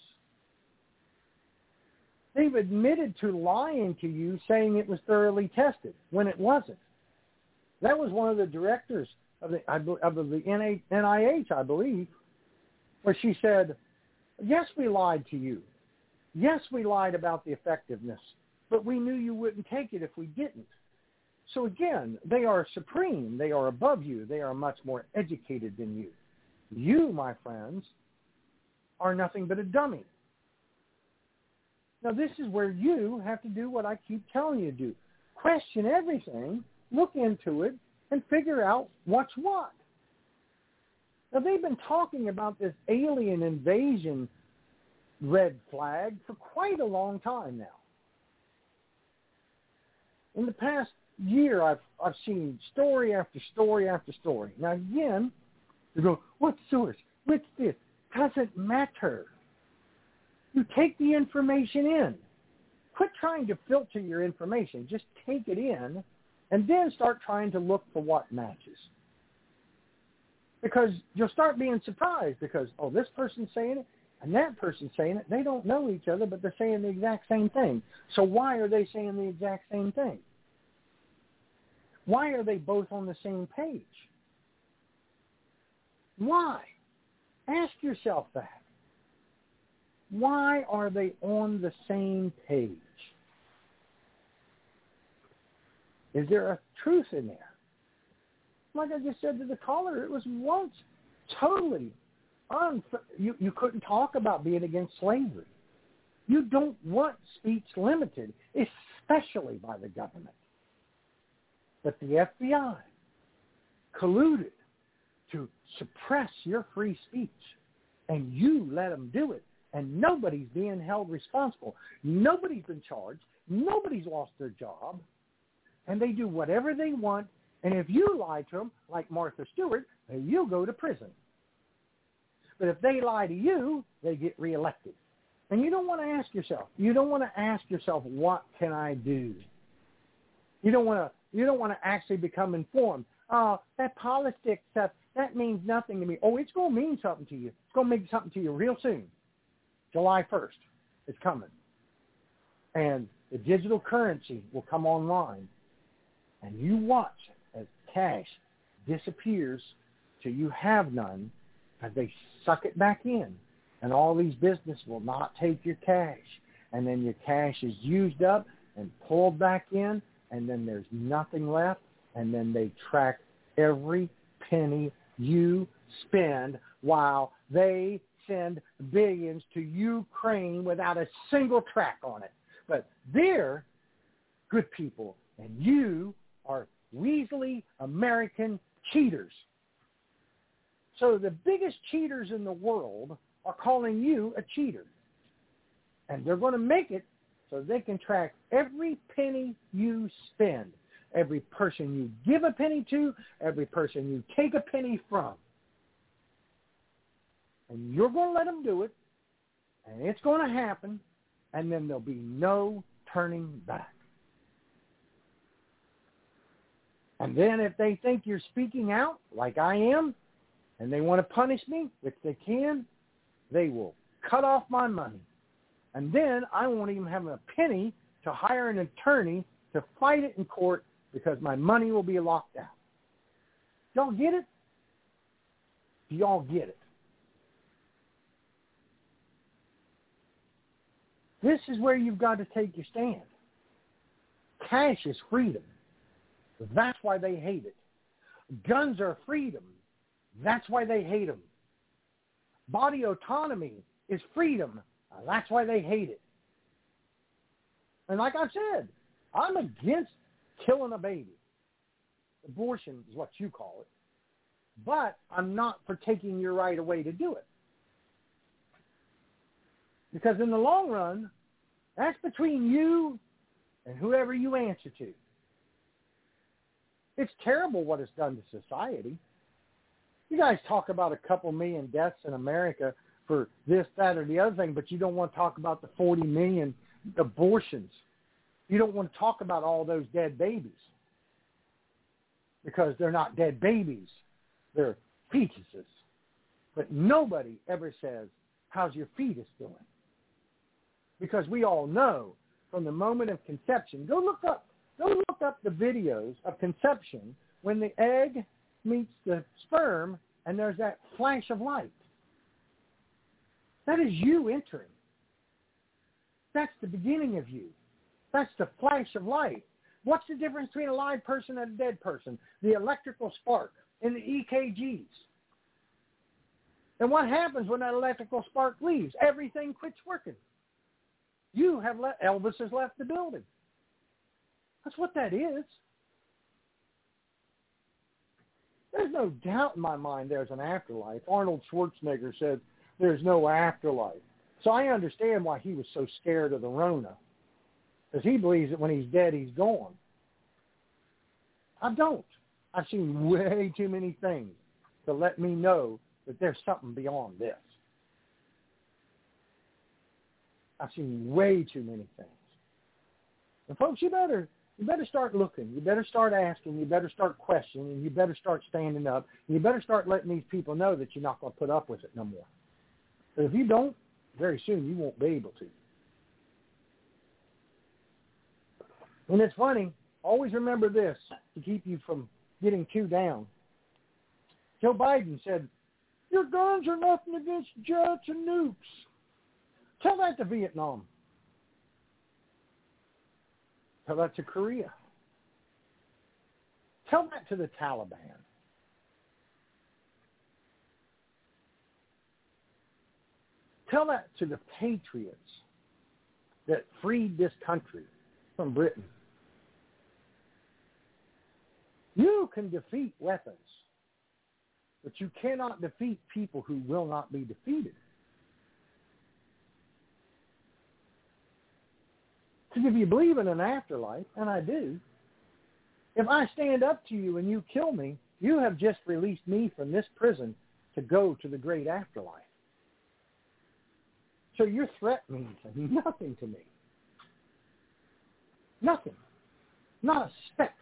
They've admitted to lying to you, saying it was thoroughly tested when it wasn't. That was one of the directors of the NIH, I believe, where she said, yes, we lied to you. Yes, we lied about the effectiveness, but we knew you wouldn't take it if we didn't. So again, they are supreme. They are above you. They are much more educated than you. You, my friends, are nothing but a dummy. Now, this is where you have to do what I keep telling you to do. Question everything, look into it, and figure out what's what. Now, they've been talking about this alien invasion red flag for quite a long time now. In the past year, I've seen story after story after story. Now, again, you go, what source? What's this? Doesn't matter. You take the information in. Quit trying to filter your information. Just take it in and then start trying to look for what matches. Because you'll start being surprised because, oh, this person's saying it and that person's saying it. They don't know each other, but they're saying the exact same thing. So why are they saying the exact same thing? Why are they both on the same page? Why? Ask yourself that. Why are they on the same page? Is there a truth in there? Like I just said to the caller, it was once totally you couldn't talk about being against slavery. You don't want speech limited, especially by the government. But the FBI colluded to suppress your free speech, and you let them do it. And nobody's being held responsible. Nobody's been charged. Nobody's lost their job. And they do whatever they want. And if you lie to them, like Martha Stewart, you'll go to prison. But if they lie to you, they get reelected. And you don't want to ask yourself, what can I do? You don't want to actually become informed. Oh, that politics stuff, that means nothing to me. Oh, it's going to mean something to you. It's going to mean something to you real soon. July 1st, it's coming. And the digital currency will come online. And you watch as cash disappears till you have none, as they suck it back in. And all these businesses will not take your cash. And then your cash is used up and pulled back in, and then there's nothing left. And then they track every penny you spend while they send billions to Ukraine without a single track on it. But they're good people, and you are weaselly American cheaters. So the biggest cheaters in the world are calling you a cheater. And they're going to make it so they can track every penny you spend, every person you give a penny to, every person you take a penny from. And you're going to let them do it, and it's going to happen, and then there'll be no turning back. And then if they think you're speaking out like I am, and they want to punish me, which they can, they will cut off my money. And then I won't even have a penny to hire an attorney to fight it in court because my money will be locked out. Y'all get it? Do y'all get it? This is where you've got to take your stand. Cash is freedom. That's why they hate it. Guns are freedom. That's why they hate them. Body autonomy is freedom. That's why they hate it. And like I said, I'm against killing a baby. Abortion is what you call it. But I'm not for taking your right away to do it. Because in the long run, that's between you and whoever you answer to. It's terrible what it's done to society. You guys talk about a couple million deaths in America for this, that, or the other thing, but you don't want to talk about the 40 million abortions. You don't want to talk about all those dead babies because they're not dead babies. They're fetuses. But nobody ever says, how's your fetus doing? Because we all know from the moment of conception, go look up the videos of conception when the egg meets the sperm and there's that flash of light. That is you entering. That's the beginning of you. That's the flash of light. What's the difference between a live person and a dead person? The electrical spark and the EKGs. And what happens when that electrical spark leaves? Everything quits working. Elvis has left the building. That's what that is. There's no doubt in my mind there's an afterlife. Arnold Schwarzenegger said there's no afterlife. So I understand why he was so scared of the Rona. Because he believes that when he's dead, he's gone. I don't. I've seen way too many things to let me know that there's something beyond this. I've seen way too many things. And folks, you better start looking. You better start asking. You better start questioning. You better start standing up. You better start letting these people know that you're not going to put up with it no more. But if you don't, very soon you won't be able to. And it's funny, always remember this to keep you from getting too down. Joe Biden said, your guns are nothing against jets and nukes. Tell that to Vietnam. Tell that to Korea. Tell that to the Taliban. Tell that to the patriots that freed this country from Britain. You can defeat weapons, but you cannot defeat people who will not be defeated. Because if you believe in an afterlife, and I do, if I stand up to you and you kill me, you have just released me from this prison to go to the great afterlife. So your threat means nothing to me. Nothing. Not a speck.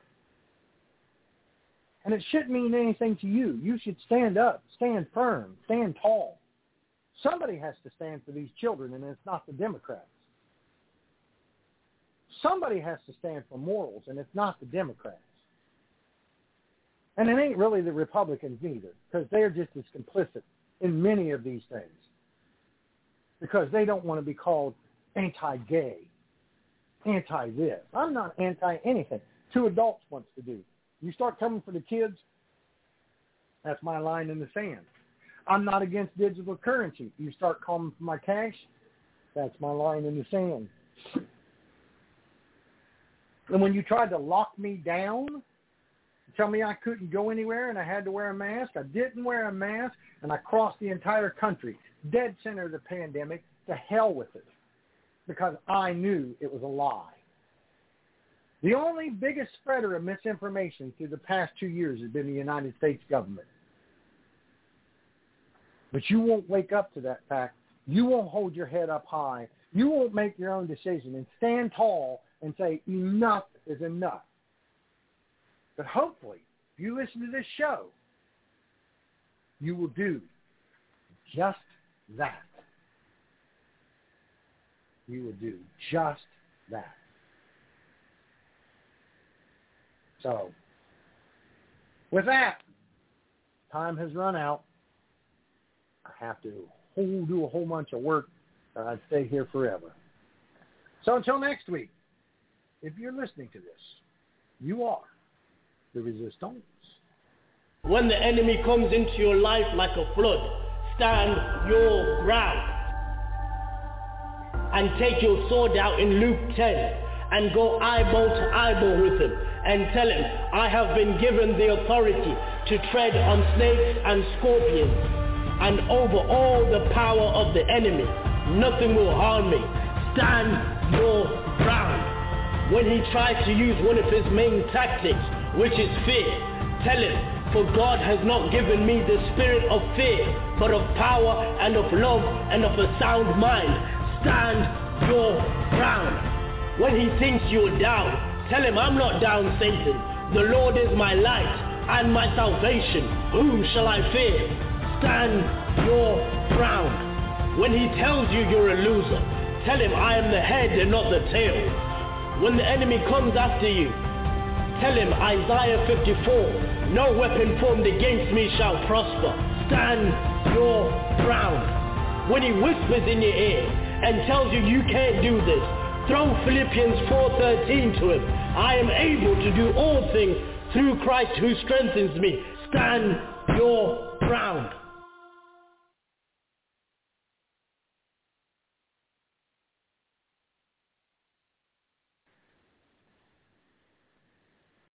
And it shouldn't mean anything to you. You should stand up, stand firm, stand tall. Somebody has to stand for these children, and it's not the Democrats. Somebody has to stand for morals, and it's not the Democrats. And it ain't really the Republicans either, because they're just as complicit in many of these things. Because they don't want to be called anti-gay, anti-this. I'm not anti-anything. 2 adults wants to do. You start coming for the kids, that's my line in the sand. I'm not against digital currency. You start calling for my cash, that's my line in the sand. And when you tried to lock me down, tell me I couldn't go anywhere and I had to wear a mask, I didn't wear a mask, and I crossed the entire country, dead center of the pandemic, to hell with it, because I knew it was a lie. The only biggest spreader of misinformation through the past 2 years has been the United States government. But you won't wake up to that fact. You won't hold your head up high. You won't make your own decision and stand tall and say, enough is enough. But hopefully, if you listen to this show, you will do just that. you would do just that. So, with that, time has run out. I have to do a whole bunch of work, and I'd stay here forever. So until next week, if you're listening to this, you are the Resistance. When the enemy comes into your life like a flood, stand your ground. And take your sword out in Luke 10 and go eyeball to eyeball with him and tell him, I have been given the authority to tread on snakes and scorpions and over all the power of the enemy. Nothing will harm me. Stand your ground. When he tries to use one of his main tactics, which is fear, tell him, for God has not given me the spirit of fear, but of power and of love and of a sound mind. Stand your ground. When he thinks you're down, tell him, I'm not down, Satan. The Lord is my light and my salvation. Whom shall I fear? Stand your ground. When he tells you you're a loser, tell him, I am the head and not the tail. When the enemy comes after you, tell him, Isaiah 54, no weapon formed against me shall prosper. Stand your ground. When he whispers in your ear and tells you you can't do this, throw Philippians 4:13 to him. I am able to do all things through Christ who strengthens me. Stand your ground.